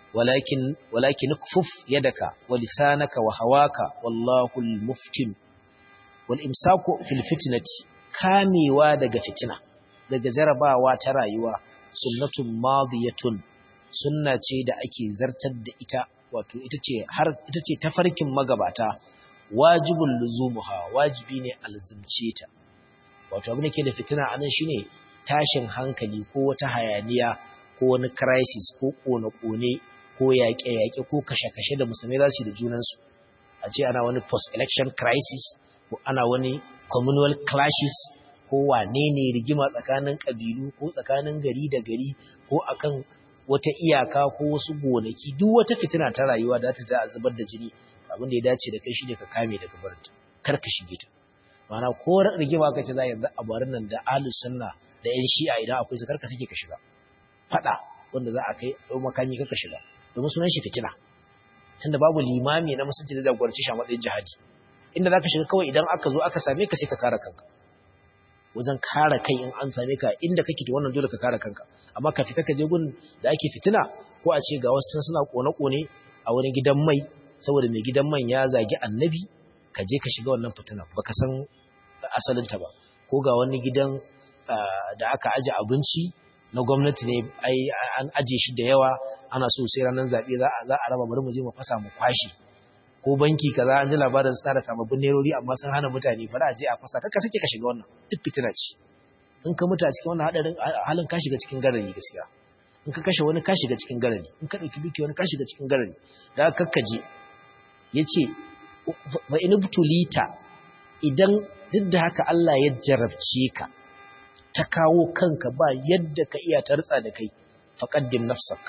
Speaker 1: ولكن اكفف يدك ولسانك وهواك والله المفتن والامساك في الفتنه كاميوا daga fitina daga jarabawa ta rayuwa sunnatun madiyatun sunna ce da ake zartar da ita wato ita ce tafarkin magabata wajibul luzumuha wajibi ne alzumce ta wato abin da ke da fitina anan shine tashin hankali ko wata hayaniya ko wani crisis ko kone-kone ko yaƙe-yaƙe ko kashe-kashe da musulmai za su yi da junansu a ce ana wani post-election crisis ko ana wani communal clashes ko wane ne rigima tsakanin ƙabilu ko tsakanin gari da gari ko akan wata iyaka ko wasu gonaki duk wata fitina ta rayuwa da ta ja a zubar da jini abin da ya dace da kai shi ne ka kame daga barinta kar ka shige ta ma'ana ko rigima kace za yanzu a barin nan da ahlus sunna da yan shi'a idan akwai su kar ka sake ka shiga fada wanda za a kai ɗau makami kaka shiga domin sunan shi fitina tunda babu limami na musulunci da jagoranci shi a matsayin jihadi inda za ka shiga kawai idan aka zo aka same ka sai ka kare kanka wajen kare kai in an same ka inda kake da wannan dole ka kare kanka amma ka fita ka je gun da ake fitina ko a ce ga wasu can suna kone-kone a wani gidan mai saboda mai gidan man ya zagi annabi ka je ka shiga wannan fitina baka san asalinta ba ko ga wani gidan da aka aje abinci na gwamnati ne ai an aje shi da yawa ana so sai ranar zaɓe za a raba bari mu je mu fasa mu kwashi ko banki kaza an ji labarin su tara sababbin nerori amma sun hana mutane bari a je a fasa kaka sake ka shiga wannan duk fitina ce in ka mutu a cikin wannan hadarin halin ka shiga cikin garari gaskiya in ka kashe wani ka shiga cikin garari in ka dauki duki wani ka shiga cikin garari da kakkaje yace wa in butulita idan duk da haka Allah ya jarabce ka ta kawo kanka ba yadda ka iya tartsa da kai faqaddim nafsak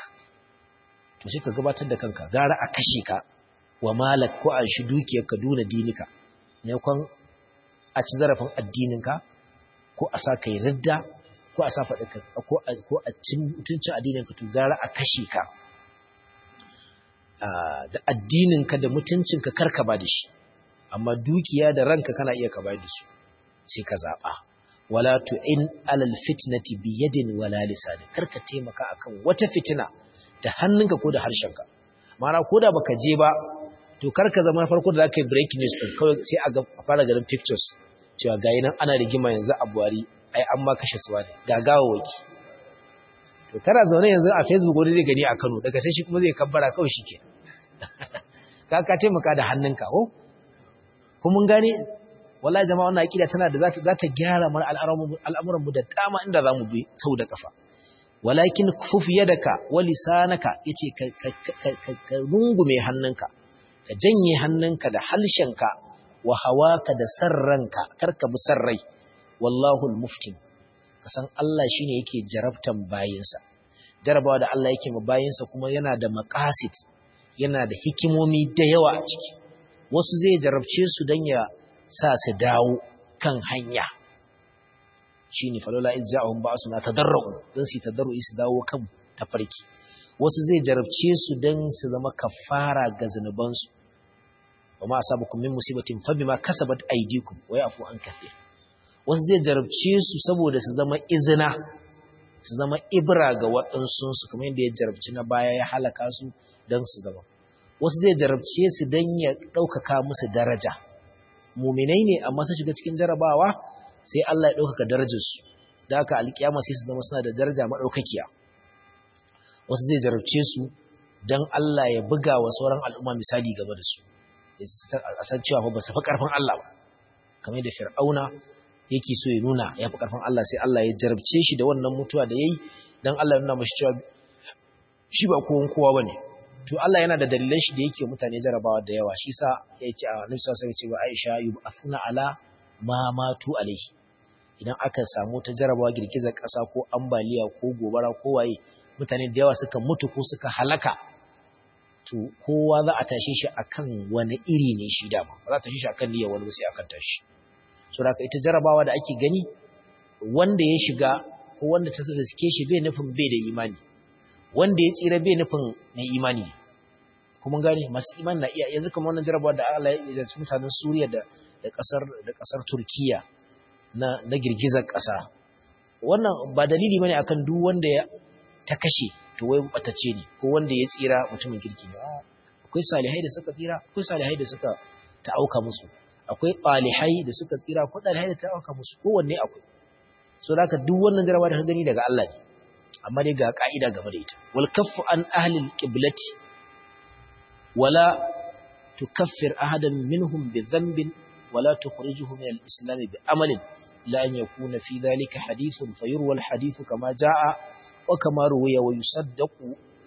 Speaker 1: to sai ka gabatar da kanka gara a kashe ka wa malak ko an shi dukiyarka duna dinika ne kon a ci zarafin addininka ko a sa kai ridda ko a sa faɗinka ko a cin mutuncin addininka to gara a kashe ka da addininka da mutuncinka karka ba da shi, amma dukiya da ranka kana iya ka ba da su, sai ka zaɓa. Wala tu'in alal fitnati bi yadin wala lisan, karka taimaka akan wata fitina da hannunka ko da harshenka. Ma'ana ko da baka je ba, to karka zama farko da zaka yi breaking news din kawai sai a fara ganin pictures cewa ga nan ana rigima yanzu a Buhari, ai an ma kashe su wani ga gawawaki. To kana zaune yanzu a Facebook wani zai gani a Kano, daga sai shi kuma zai kabbara kawai shike. Ka taimaka da hannunka ko mun gane. Wallahi jama'a wannan akida tana da za ta gyara mana al'amuran mu da dama inda zamu bi sau da kafa. Walakin kufuf yadaka wa lisanaka, yace ka rungume hannunka, ka janye hannunka da halshenka, wa hawaka da sarranka, karka bi sarrai. Wallahu al-muftin, kasan Allah shine yake jarabtan bayinsa. Jarabawa da Allah yake ma bayinsa kuma yana da maqasid, yana da hikimomi da yawa a ciki. Wasu zai jarabce su dan ya sa su dawo kan hanya, shine falola izza'uhum ba'suna tadarru, dan su tadarru su dawo kan tafarki. Wasu zai jarabce su dan su zama kafara ga zanubansu. Wama asabakum min musibatin fabima kasabat aydikum wa ya'fu an kathir. Wasu zai jarabce su saboda su zama izina, su zama ibra ga waɗansu su, kamar yadda ya jarabci na baya ya halaka su dan su zama. Wasu zai jarabce su dan ya ɗaukaka musu daraja. Muminai ne amma sun shiga cikin jarabawa sai Allah ya ɗaukaka darajarsu, da haka alƙiyama sai su zama suna da daraja maɗaukakiya. Wasu zai jarabce su don Allah ya buga wa sauran al'umma misali game da su, a san cewa ba su fi ƙarfin Allah ba, kamar da Fir'auna yake so ya nuna ya fi ƙarfin Allah, sai Allah ya jarabce shi da wannan mutuwa da ya yi don Allah ya nuna mashi cewa shi ba kowa ba ne. To Allah yana da dalilan shi da yake mutane jarabawa da yawa, shi sa ya ce a Nabi sallallahu alaihi wasallam ya ce wa Aisha yub'athuna ala ma matu alaihi. Idan aka samu ta jarabawa, girgizar ƙasa ko ambaliya ko gobara ko waye, mutane da yawa suka mutu ko suka halaka, to kowa za a tashe shi akan wani iri ne shi dama, ba za a tashe shi akan niyyar wani sai akan tashi. So da ita jarabawa da ake gani, wanda ya shiga ko wanda ta riske shi bai nufin bai da imani, wanda ya tsira bai nufin mai imani. Kuma gane masu imani na iya, yanzu kamar wannan jarabawa da Allah ya yi mutanen Suriya da kasar Turkiya na girgizar ƙasa, wannan ba dalili bane akan duk wanda ya ta kashe to wai batacce ne, ko wanda ya tsira mutumin kirki ne. Akwai salihai da suka tsira, akwai salihai da suka ta'auka musu, akwai qalihai da suka tsira, akwai dalihai da ta'auka musu, kowanne akwai. So da haka duk wannan jarabawa da ka gani daga Allah ne, amma dai ga ka'ida game da ita. Wal kaffu an ahli al-qiblati wala tukaffir ahadan minhum bi dhanbin wala tukhrijuhu min al-islam bi amalin la an yakuna fi dhalika hadithun fayurwa al-hadithu kama jaa wa kama ruwiya wa yusaddaqu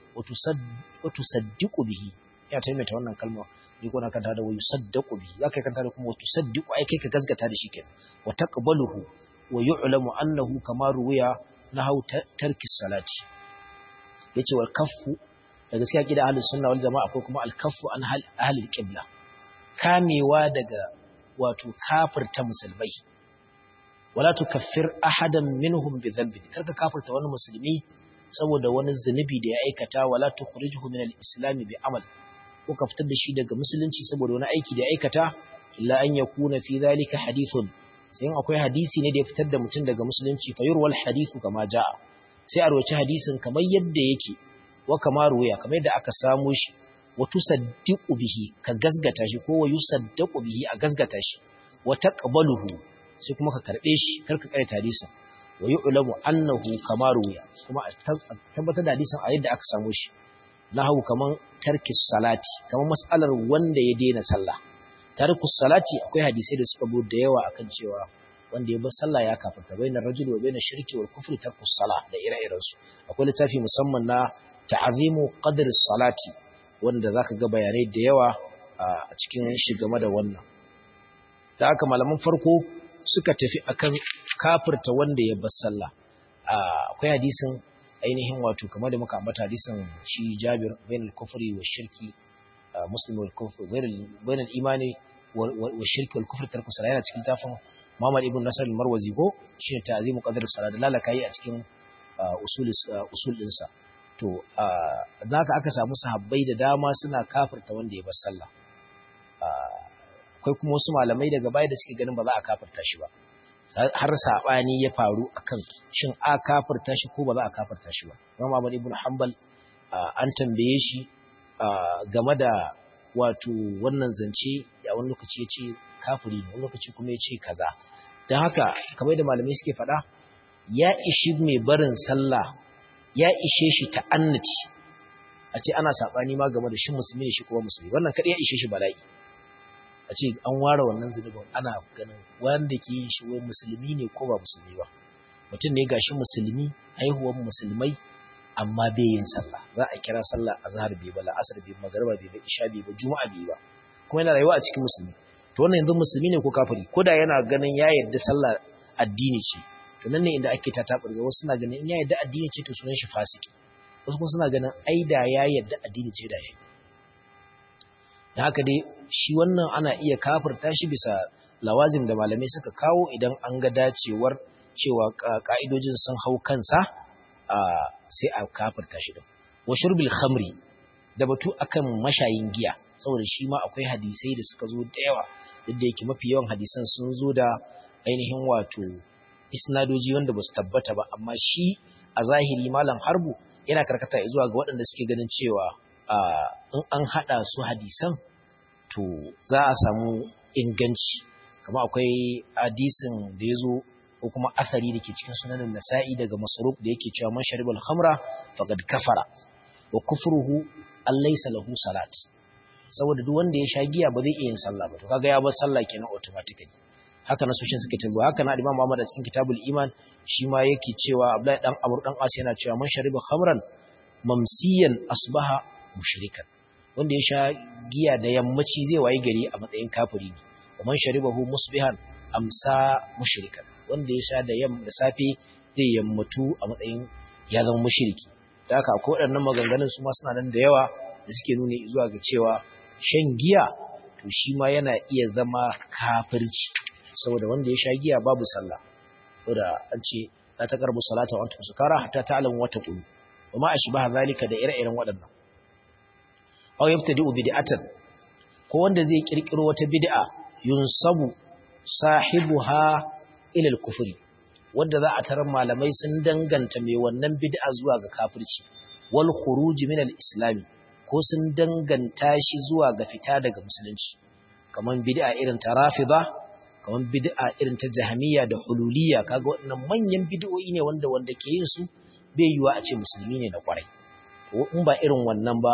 Speaker 1: wa tusaddiqu bihi. Ya taimata wannan kalma ni ko na kanta da wa yusaddaqu bihi, zaka kanta da kuma wa tusaddiqu, ai kai ka gaskata da shi kenan. Wa taqbaluhu wa yu'lamu annahu kama ruwiya nahu tarki salati. Yace wal kaffu, da gaskiya kida ahlus sunna wal jamaa akwai kuma al kaffu an ahlul qibla, kamewa daga wato kafirta musulmai. Wala tukaffir ahadan minhum bi dhanbi, karka kafirta wani musulmi saboda wani zunubi da ya aikata. Wala tukhrijuhu min al islam bi amal, ko ka fitar da shi daga musulunci saboda wani aiki da ya aikata. Illa an yakuna fi dhalika hadithun, sai in akwai hadisi ne da ya fitar da mutum daga musulunci, fa yurwal hadithu kama jaa, sai a rawaci hadisin kamar yadda yake, wa kama ruwaya, kamar yadda aka samu shi, wa tusaddiqu bihi, ka gasgata shi, ko wa yusaddaqu bihi, a gasgata shi, wa taqbaluhu, sai kuma ka karbe shi, karka karanta hadisin. Wa yu'lamu annahu kama ruwaya, kuma a tabbatar da hadisin a yadda aka samu shi. Nahu kaman tarkis salati, kaman mas'alar wanda ya daina sallah. Tarkus salati akwai hadisai da suka bude da yawa akan cewa wanda ya bar sallah ya kafirta, bainar rajuli wa bainash shirki wal kufri tarkus salah da ire-iren su. Akwai littafi musamman na ta'zimu qadris salati wanda zaka ga bayanai da yawa a cikin shi game da wannan. Da haka malaman farko suka tafi akan kafirta wanda ya bar sallah. Akwai hadisin ainihin wato kamar da muka ambata, hadisin shi Jabir, bainal kufri wash shirki muslim wal kufr bainal imani wa shirki wal kufr tarku salat, yana cikin tafin Muhammad ibn Nasr al-Marwazi, ko shine ta'zimu qadr salat, lalaka yi a cikin usul dinsa. to zaka aka samu sahabbai da dama suna kafirta wanda ya bar sallah. Akwai kuma wasu malamai daga baya da suke ganin ba za a kafirta shi ba, har sabani ya faru akan shin a kafirta shi ko ba za a kafirta shi ba. Imam Ahmad ibn Hanbal an tambaye shi game da wato wannan zance, ya wani lokaci ya ce kafiri ne, wani lokaci kuma ya ce kaza. Don haka kamar da malamai suke faɗa, ya ishi mai barin sallah, ya ishe shi ta'annuci a ce ana saɓani ma game da shi musulmi ne shi kuma musulmi, wannan kaɗai ya ishe shi bala'i. A ce an ware wannan zunubin ana ganin wanda ke yin shi wai musulmi ne ko ba musulmi ba. Mutum ne gashi musulmi, haihuwan musulmai, amma bai yin sallah. Za a kira sallah azhar bai ba, la'asar bai, magriba bai ba, isha bai ba, juma'a bai ba, kuma yana rayuwa a cikin musulmi. To wannan yanzu musulmi ne ko kafiri? Ko da yana ganin ya yarda sallah addini ce, to nan ne inda ake tatabar. Wasu suna ganin in ya yarda addini ce to sunan shi fasiki, wasu kuma suna ganin ai da ya yarda addini ce da yayi. Da haka dai shi wannan ana iya kafirta shi bisa lawazim da malamai suka kawo idan an ga dacewar cewa ka'idojin sun hau kansa, sai a kafirta shi din. Wa shurbil khamri, da batu akan mashayin giya, saboda shi ma akwai hadisai da suka zo da yawa, duk da yake mafi yawan hadisan sun zo da ainihin wato isnadoji wanda ba su tabbata ba, amma shi a zahiri malam Harbu yana karkata zuwa ga waɗanda suke ganin cewa in an haɗa su hadisan to za a samu inganci. Kama akwai hadisin da ya zo ko kuma athari da ke cikin sunanin Nasa'i daga Masruq da yake cewa man sharibal khamra faqad kafara wa kufruhu an laysa lahu salat. Saboda duk wanda ya sha giya ba zai iya yin sallah ba, to kaga ya bar sallah kenan automatically. Haka na soshin suke tabbata. Haka na Imam Muhammad a cikin Kitabul Iman shi ma yake cewa Abdullahi dan Amr dan As yana cewa man shariba khamran mamsiyan asbaha mushrikan. Wanda ya sha giya da yammaci zai wayi gari a matsayin kafiri ne. Wa man sharibahu musbihan amsa mushrikan. Wanda ya sha da safe zai yammatu a matsayin ya zama mushriki. Da haka akwai waɗannan maganganun su ma suna nan da yawa da suke nuni zuwa ga cewa shan giya to shi ma yana iya zama kafirci, saboda wanda ya sha giya babu sallah. Saboda an ce la taqrabu salata wa antum sukara hatta ta'lamu wa taqulu. Wa ma ashbaha zalika da ire-iren waɗannan. Aw yabtadi'u bid'atan, ko wanda zai kirkiro wata bid'a yunsabu sahibuha ila al-kufri, wanda za a tarar malamai sun danganta mai wannan bid'a zuwa ga kafirci, wal khuruj min al-islam, ko sun danganta shi zuwa ga fita daga musulunci, kaman bid'a irin ta rafida, kaman bid'a irin ta jahmiya da hululiyya. Kaga waɗannan manyan bid'o'i ne wanda ke yin su bai yiwa a ce musulmi ne na kwarai. To in ba irin wannan ba,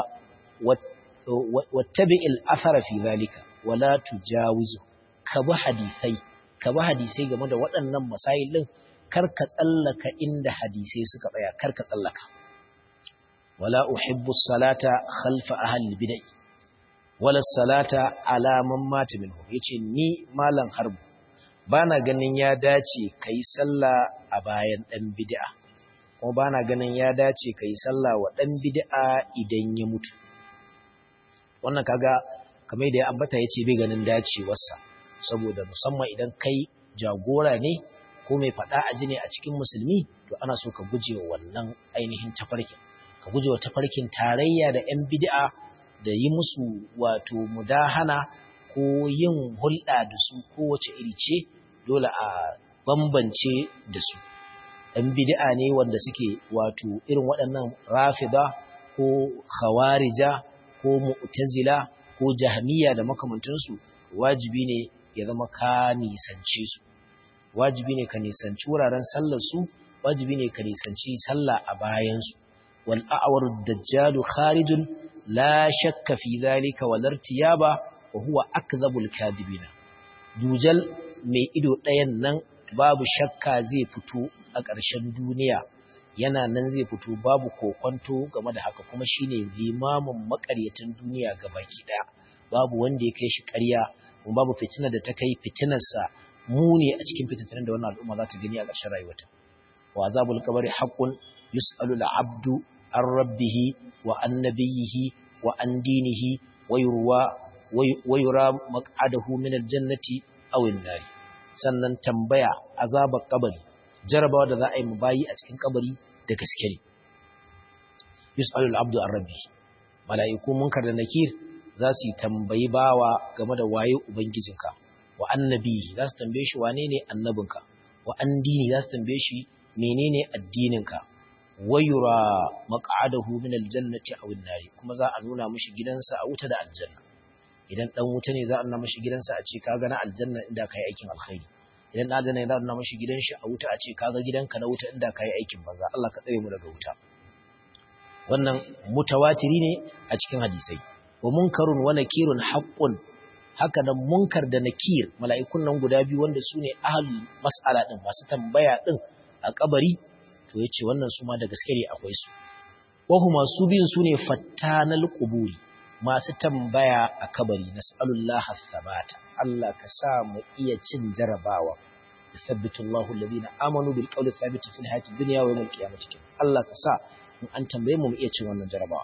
Speaker 1: wattabi'il athara fi zalika wala tujawizu, ka bi hadisai game da waɗannan masailin, kar ka tsallaka inda hadisai suka tsaya, kar ka tsallaka. wala uhibbu salata khalfa ahli bid'ah wala salata ala man mata minhu. Yace ni malam Harbu bana ganin ya dace kai sallah a bayan dan bid'a, kuma bana ganin ya dace kai sallah wa dan bid'a idan ya mutu. Wannan kaga kamar da ya ambata yace bai ganin dacewarsa, saboda musamman idan kai jagora ne ko mai fada aji ne a cikin musulmi, to ana so ka guje wa wannan ainihin tafarkin, ka guje wa tafarkin tarayya da yan bid'a da yi musu wato mudahana ko yin hulɗa da su kowace iri ce, dole a bambance da su. Ɗan bid'a ne wanda suke wato irin waɗannan rafida ko khawarija ko mu'tazila ko jahmiya da makamantansu, wajibi ne ya zama ka nisance su, wajibi ne ka nisanci wuraren sallar su, wajibi ne ka nisanci sallah a bayan su. wal a'waru dajjalu kharijun la shakka fi dhalika wal irtiyaba wa huwa akdhabul kadibina. Dujal mai ido ɗayan nan babu shakka zai fito a ƙarshen duniya, yana nan zai fito babu kokonto game da haka, kuma shine limamin makaryatan duniya gabaki daya. Babu wanda ya kai shi ƙarya, kuma babu fitina da ta kai fitinarsa muni a cikin fitintun da wannan al'umma za ta gani a ƙarshen rayuwarta. Wa azabul qabri haqqun yus'alu al-'abdu an rabbihi wa an nabiyhi wa an dinihi wa yura maq'adahu min al-jannati aw an-nar. Sannan tambaya, azabar kabari, jarabawa da za a yi mu bayi a cikin kabari da gaske ne. yus'alul abdu an rabbi, mala'iku munkar da nakir za su tambayi bawa game da waye ubangijinka, wa annabi za su tambaye shi wane ne annabinka, wa an dini za su tambaye shi menene addininka, wayura maq'adahu min aljannati aw an-nar, kuma za a nuna mishi gidansa a wuta da aljanna. Idan dan wuta ne za a nuna mishi gidansa a ce kaga na aljanna inda kai aikin alkhairi, idan dan aljanna ne za a nuna mishi gidan shi a wuta a ce kaga gidanka na wuta inda kai aikin banza. Allah ka tsare mu daga wuta. Wannan mutawatiri ne a cikin hadisai. Wa munkarun wa nakirun haqqun, haka nan munkar da nakir mala'ikun nan guda biyu wanda su ne ahlul mas'ala din, masu tambaya din a kabari, to yace wannan su ma da gaske ne akwai su. Wa huma su biyun su ne fattanal quburi, masu tambaya a kabari. Nas'alullaha thabata, Allah ka sa mu iya cin jarabawa. Yuthabbitu Allahu alladhina amanu bil qawli thabit fil hayatid dunya wa yawmil qiyamati. Allah ka sa in an tambaye mu iya cin wannan jarabawa.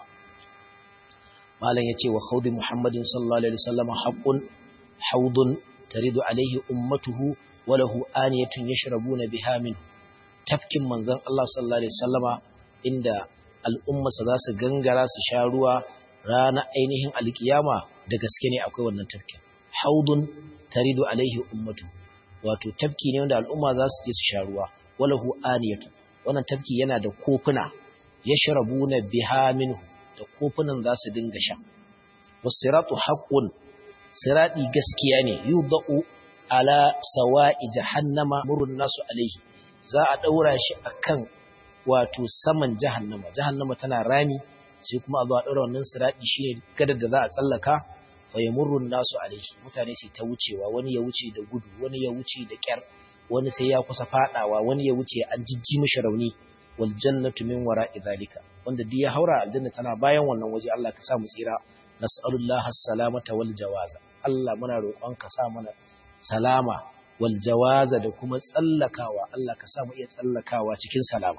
Speaker 1: Malam yace wa khawdi Muhammadin sallallahu alaihi wasallam haqqun hawdun taridu alaihi ummatuhu wa lahu aniyatun yashrabuna biha min. Tafkin manzon Allah sallallahu alaihi wasallama inda al'ummarsa za su gangara su sha ruwa rana ainihin alkiyama, da gaske ne akwai wannan tafkin. Haudun taridu alaihi ummatu, wato tafki ne wanda al'umma za su je su sha ruwa. Walahu aniyatu, wannan tafki yana da kofuna, yashrabuna biha minhu, da kofunan za su dinga sha. Was-siratu haqqun, sirati gaskiya ne. Yudau ala sawa'i jahannama murun nasu alaihi, za a daura shi akan wato saman jahannama. Jahannama tana rami, sai kuma a zo a daura wannan sirati shine gadar da za a tsallaka. Fa yamurrun nasu alaihi, mutane sai ta wucewa, wani ya wuce da gudu, wani ya wuce da kyar, wani sai ya kusa fadawa, wani ya wuce an jijji mishi rauni. Wal jannatu min wara'i zalika, wanda duk ya haura aljanna tana bayan wannan waje. Allah ka sa mu tsira. Nas'alullaha as-salamata wal jawaza, Allah muna roƙon ka sa mana salama wal jawaza da kuma tsallakawa. Allah ka sa mu iya tsallakawa cikin salama.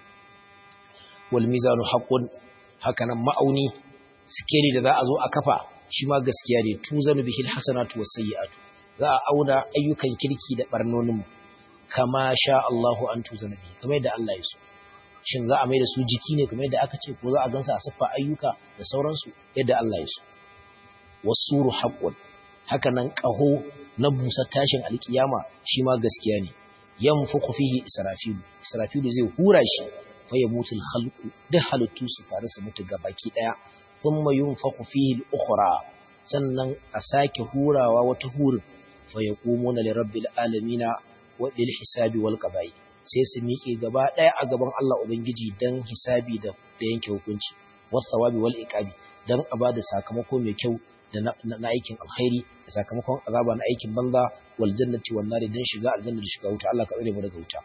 Speaker 1: Wal mizanu haqqun, hakanan ma'auni sikeli da za a zo a kafa shi ma gaskiya ne. Tuzanu bihil hasanatu was sayyi'atu, za a auna ayyukan kirki da barnonin mu. Kama sha Allahu an tuzana bihi, kamar yadda Allah ya so. Shin za a mai da su jiki ne kamar yadda aka ce, ko za a gansa a siffa ayyuka da sauransu yadda Allah ya so. Wasuru haqqun, hakanan qaho na busar tashin alkiyama shi ma gaskiya ne. Yanfukhu fihi israfilu, israfilu zai hura shi, fa yamutul khalqu, da halittu su tare su mutu gabaki daya. Thumma yunfakhu fihi al-ukhra, sannan a sake hurawa wata hurin. Fa yaqumuna li rabbil alamin wa lil hisabi wal qada'i, sai su miƙe gaba daya a gaban Allah ubangiji dan hisabi da yanke hukunci. Was thawabi wal iqabi, dan a bada sakamako mai kyau da na aikin alkhairi, da sakamakon azaba na aikin banza. Wal jannati wan nari, dan shiga aljanna da shiga wuta. Allah ka tsare mu daga wuta.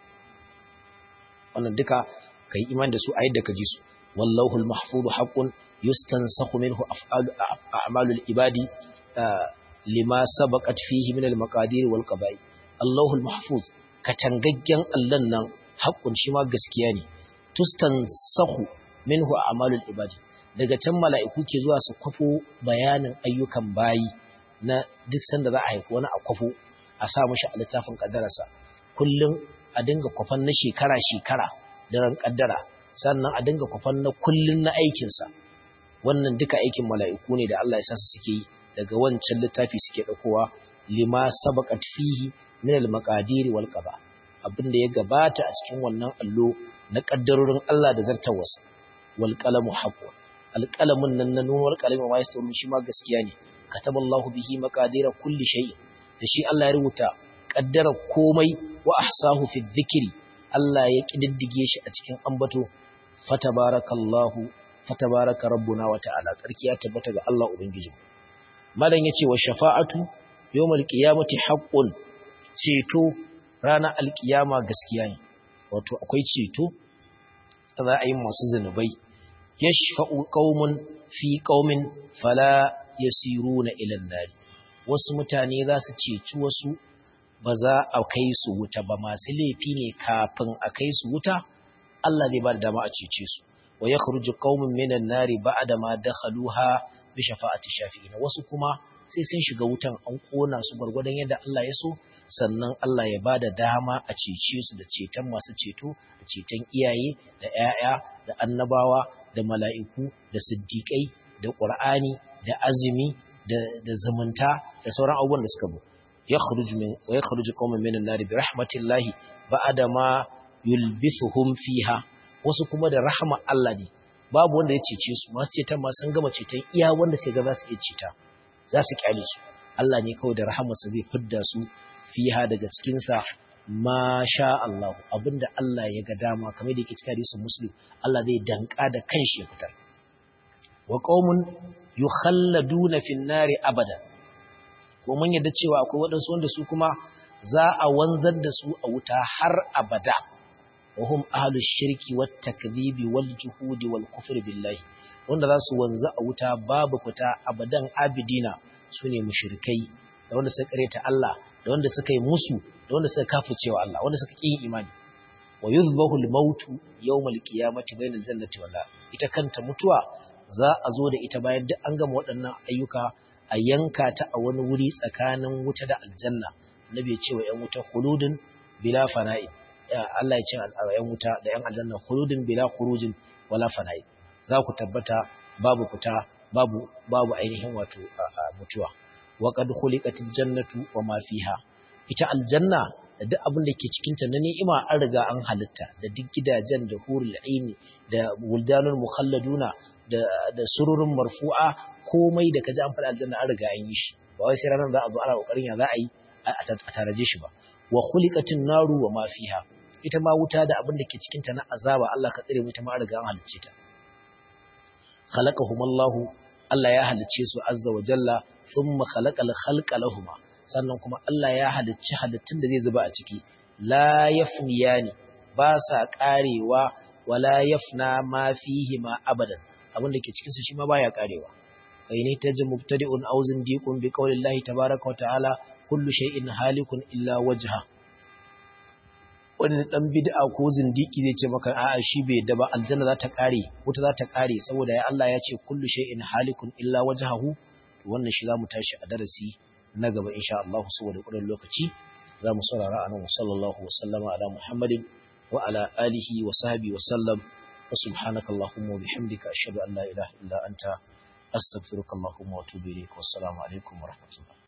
Speaker 1: Wannan duka kai imani da su a yadda ka ji su. Wallahu al-mahfuz haqqun yustansakhu minhu a'malul ibadi lima sabaqat fihi min al-maqadir wal qada'i. Allahu al-mahfuz, katangaggen Allah nan haqqun, shi ma gaskiya ne. Tustansakhu minhu a'malul ibadi, daga can mala'iku ke zuwa su kwafo bayanin ayyukan bayi na duk sanda za a haifi wani a kwafo a sa mashi a littafin kaddararsa. Kullum a dinga kwafan na shekara-shekara da ran kaddara, sannan a dinga kwafan na kullum na aikinsa. Wannan duka aikin mala'iku ne da Allah ya sa su suke yi, daga wancan littafi suke ɗaukowa. Lima sabaqat fihi min al-maqadir wal qada, abinda ya gabata a cikin wannan allo na kaddarorin Allah da zartawarsa. Wal qalamu haqqun, alqalamun nan na nun wal qalami wa yasturun, shi ma gaskiya ne. Kataballahu bihi maqadira kulli shay'in, da shi Allah ya rubuta kaddara komai. Wa ahsahu fi dhikri, Allah ya kididdige shi a cikin ambato. Fatabaraka rabbuna wa ta'ala, tsarki ya tabbata ga Allah ubangiji. Malam yace wa shafa'atu yawmal qiyamati haqqun, ceto ranar alkiyama gaskiya ne. Wato akwai ceto za a yi masu zanubai. Yashfa'u qaumun fi qaumin fala yasiruna ila an-nar, wasu mutane za su ceci wasu, ba za a kai su wuta ba. Masu laifi ne kafin a kai su wuta, Allah zai ba da dama a cece su. Wa yakhruju qaumun minan nari ba'da ma dakhaluha bi shafa'ati shafi'in, wasu kuma sai sun shiga wutan an kona su gurgurdan yadda Allah ya so, sannan Allah ya ba da dama a cece su da ceton masu ceto, da ceton iyaye da ƴaƴa da annabawa da mala'iku da siddiqai da qur'ani da azumi da zumunta da sauran abubuwan da suka bu yakhruju qauman minan nar bi rahmatillahi ba'da ma yulbisuhum fiha, wasu kuma da rahama Allah ne babu wanda ya cece su, masu ceton ma sun gama ceton iya wanda sai ga za su iya ceta, za su kyale su. Allah ne kawai da rahamarsa zai fidda su fiha daga cikinsa ma sha Allah, abinda Allah ya ga dama, kamar da yake cikin hadisin Muslim, Allah zai danka da kanshi ya fitar. Wa qaumun yukhalladuna fin nari abada, ko mun yadda cewa akwai waɗansu wanda su kuma za a wanzar da su a wuta har abada. Wa hum ahlus shirki wat takdhibi wal juhudi wal kufri billahi, wanda za su wanzu a wuta babu fita abadan abidina, sune mushrikai da wanda suka kareta Allah da wanda suka yi musu da wanda suka kafircewa Allah, wanda suka ƙi imani. Wa yuzbahu al-mautu yawmal qiyamati bainal jannati wal nar, ita kanta mutuwa za a zo da ita bayan duk an gama waɗannan ayyuka, a yanka ta a wani wuri tsakanin wuta da aljanna. Annabi ya ce wa ƴan wuta khuludun bila fana'i, Allah ya ce wa ƴan wuta da ƴan aljanna khuludun bila khurujin wala fana'i, za ku tabbata babu fita babu ainihin wato mutuwa. Wa qad khuliqatil jannatu wa ma fiha, ita aljanna da duk abin da ke cikinta na ni'ima an riga an halitta, da duk gidajen da hurul aini da wuldanul mukhalladuna da sururun marfu'a, komai da kaji an faɗa aljanna an riga an yi shi, ba wai sai ranar za a zo ana kokarin ya za a yi a taraje shi ba. Wa khuliqatin naru wa ma fiha, ita ma wuta da abin da ke cikinta na azaba, Allah ka tsare mu, ita ma an riga an halicce ta. Khalaqahumallahu, Allah ya halicce su azza wa jalla, thumma khalaqal khalqa lahuma, sannan kuma Allah ya halicci halittun da zai zuba a ciki, la yafniyani, ba sa karewa, wala yafna ma fihi ma abadan, abin da ke cikin su shi ma baya karewa. Fa in tajmu mubtadi'un aw zindiqun bi qawlillahi tabaaraka wa ta'ala kullu shay'in halikun illa wajha. Wani dan bid'a ko zindiki zai ce maka a'a shi bai da ba, aljanna za ta kare, wuta za ta kare, saboda ya Allah ya ce kullu shay'in halikun illa wajhahu. Wannan shi zamu tashi a darasi na gaba insha Allah, saboda kudin lokaci zamu saurara anan. Sallallahu wa sallama ala Muhammadin wa ala alihi wa sahbihi wa sallam, wa subhanaka allahumma wa bihamdika ashhadu an la ilaha illa anta astaghfiruka allahumma wa atubu ilayk. Wassalamu alaikum wa rahmatullah.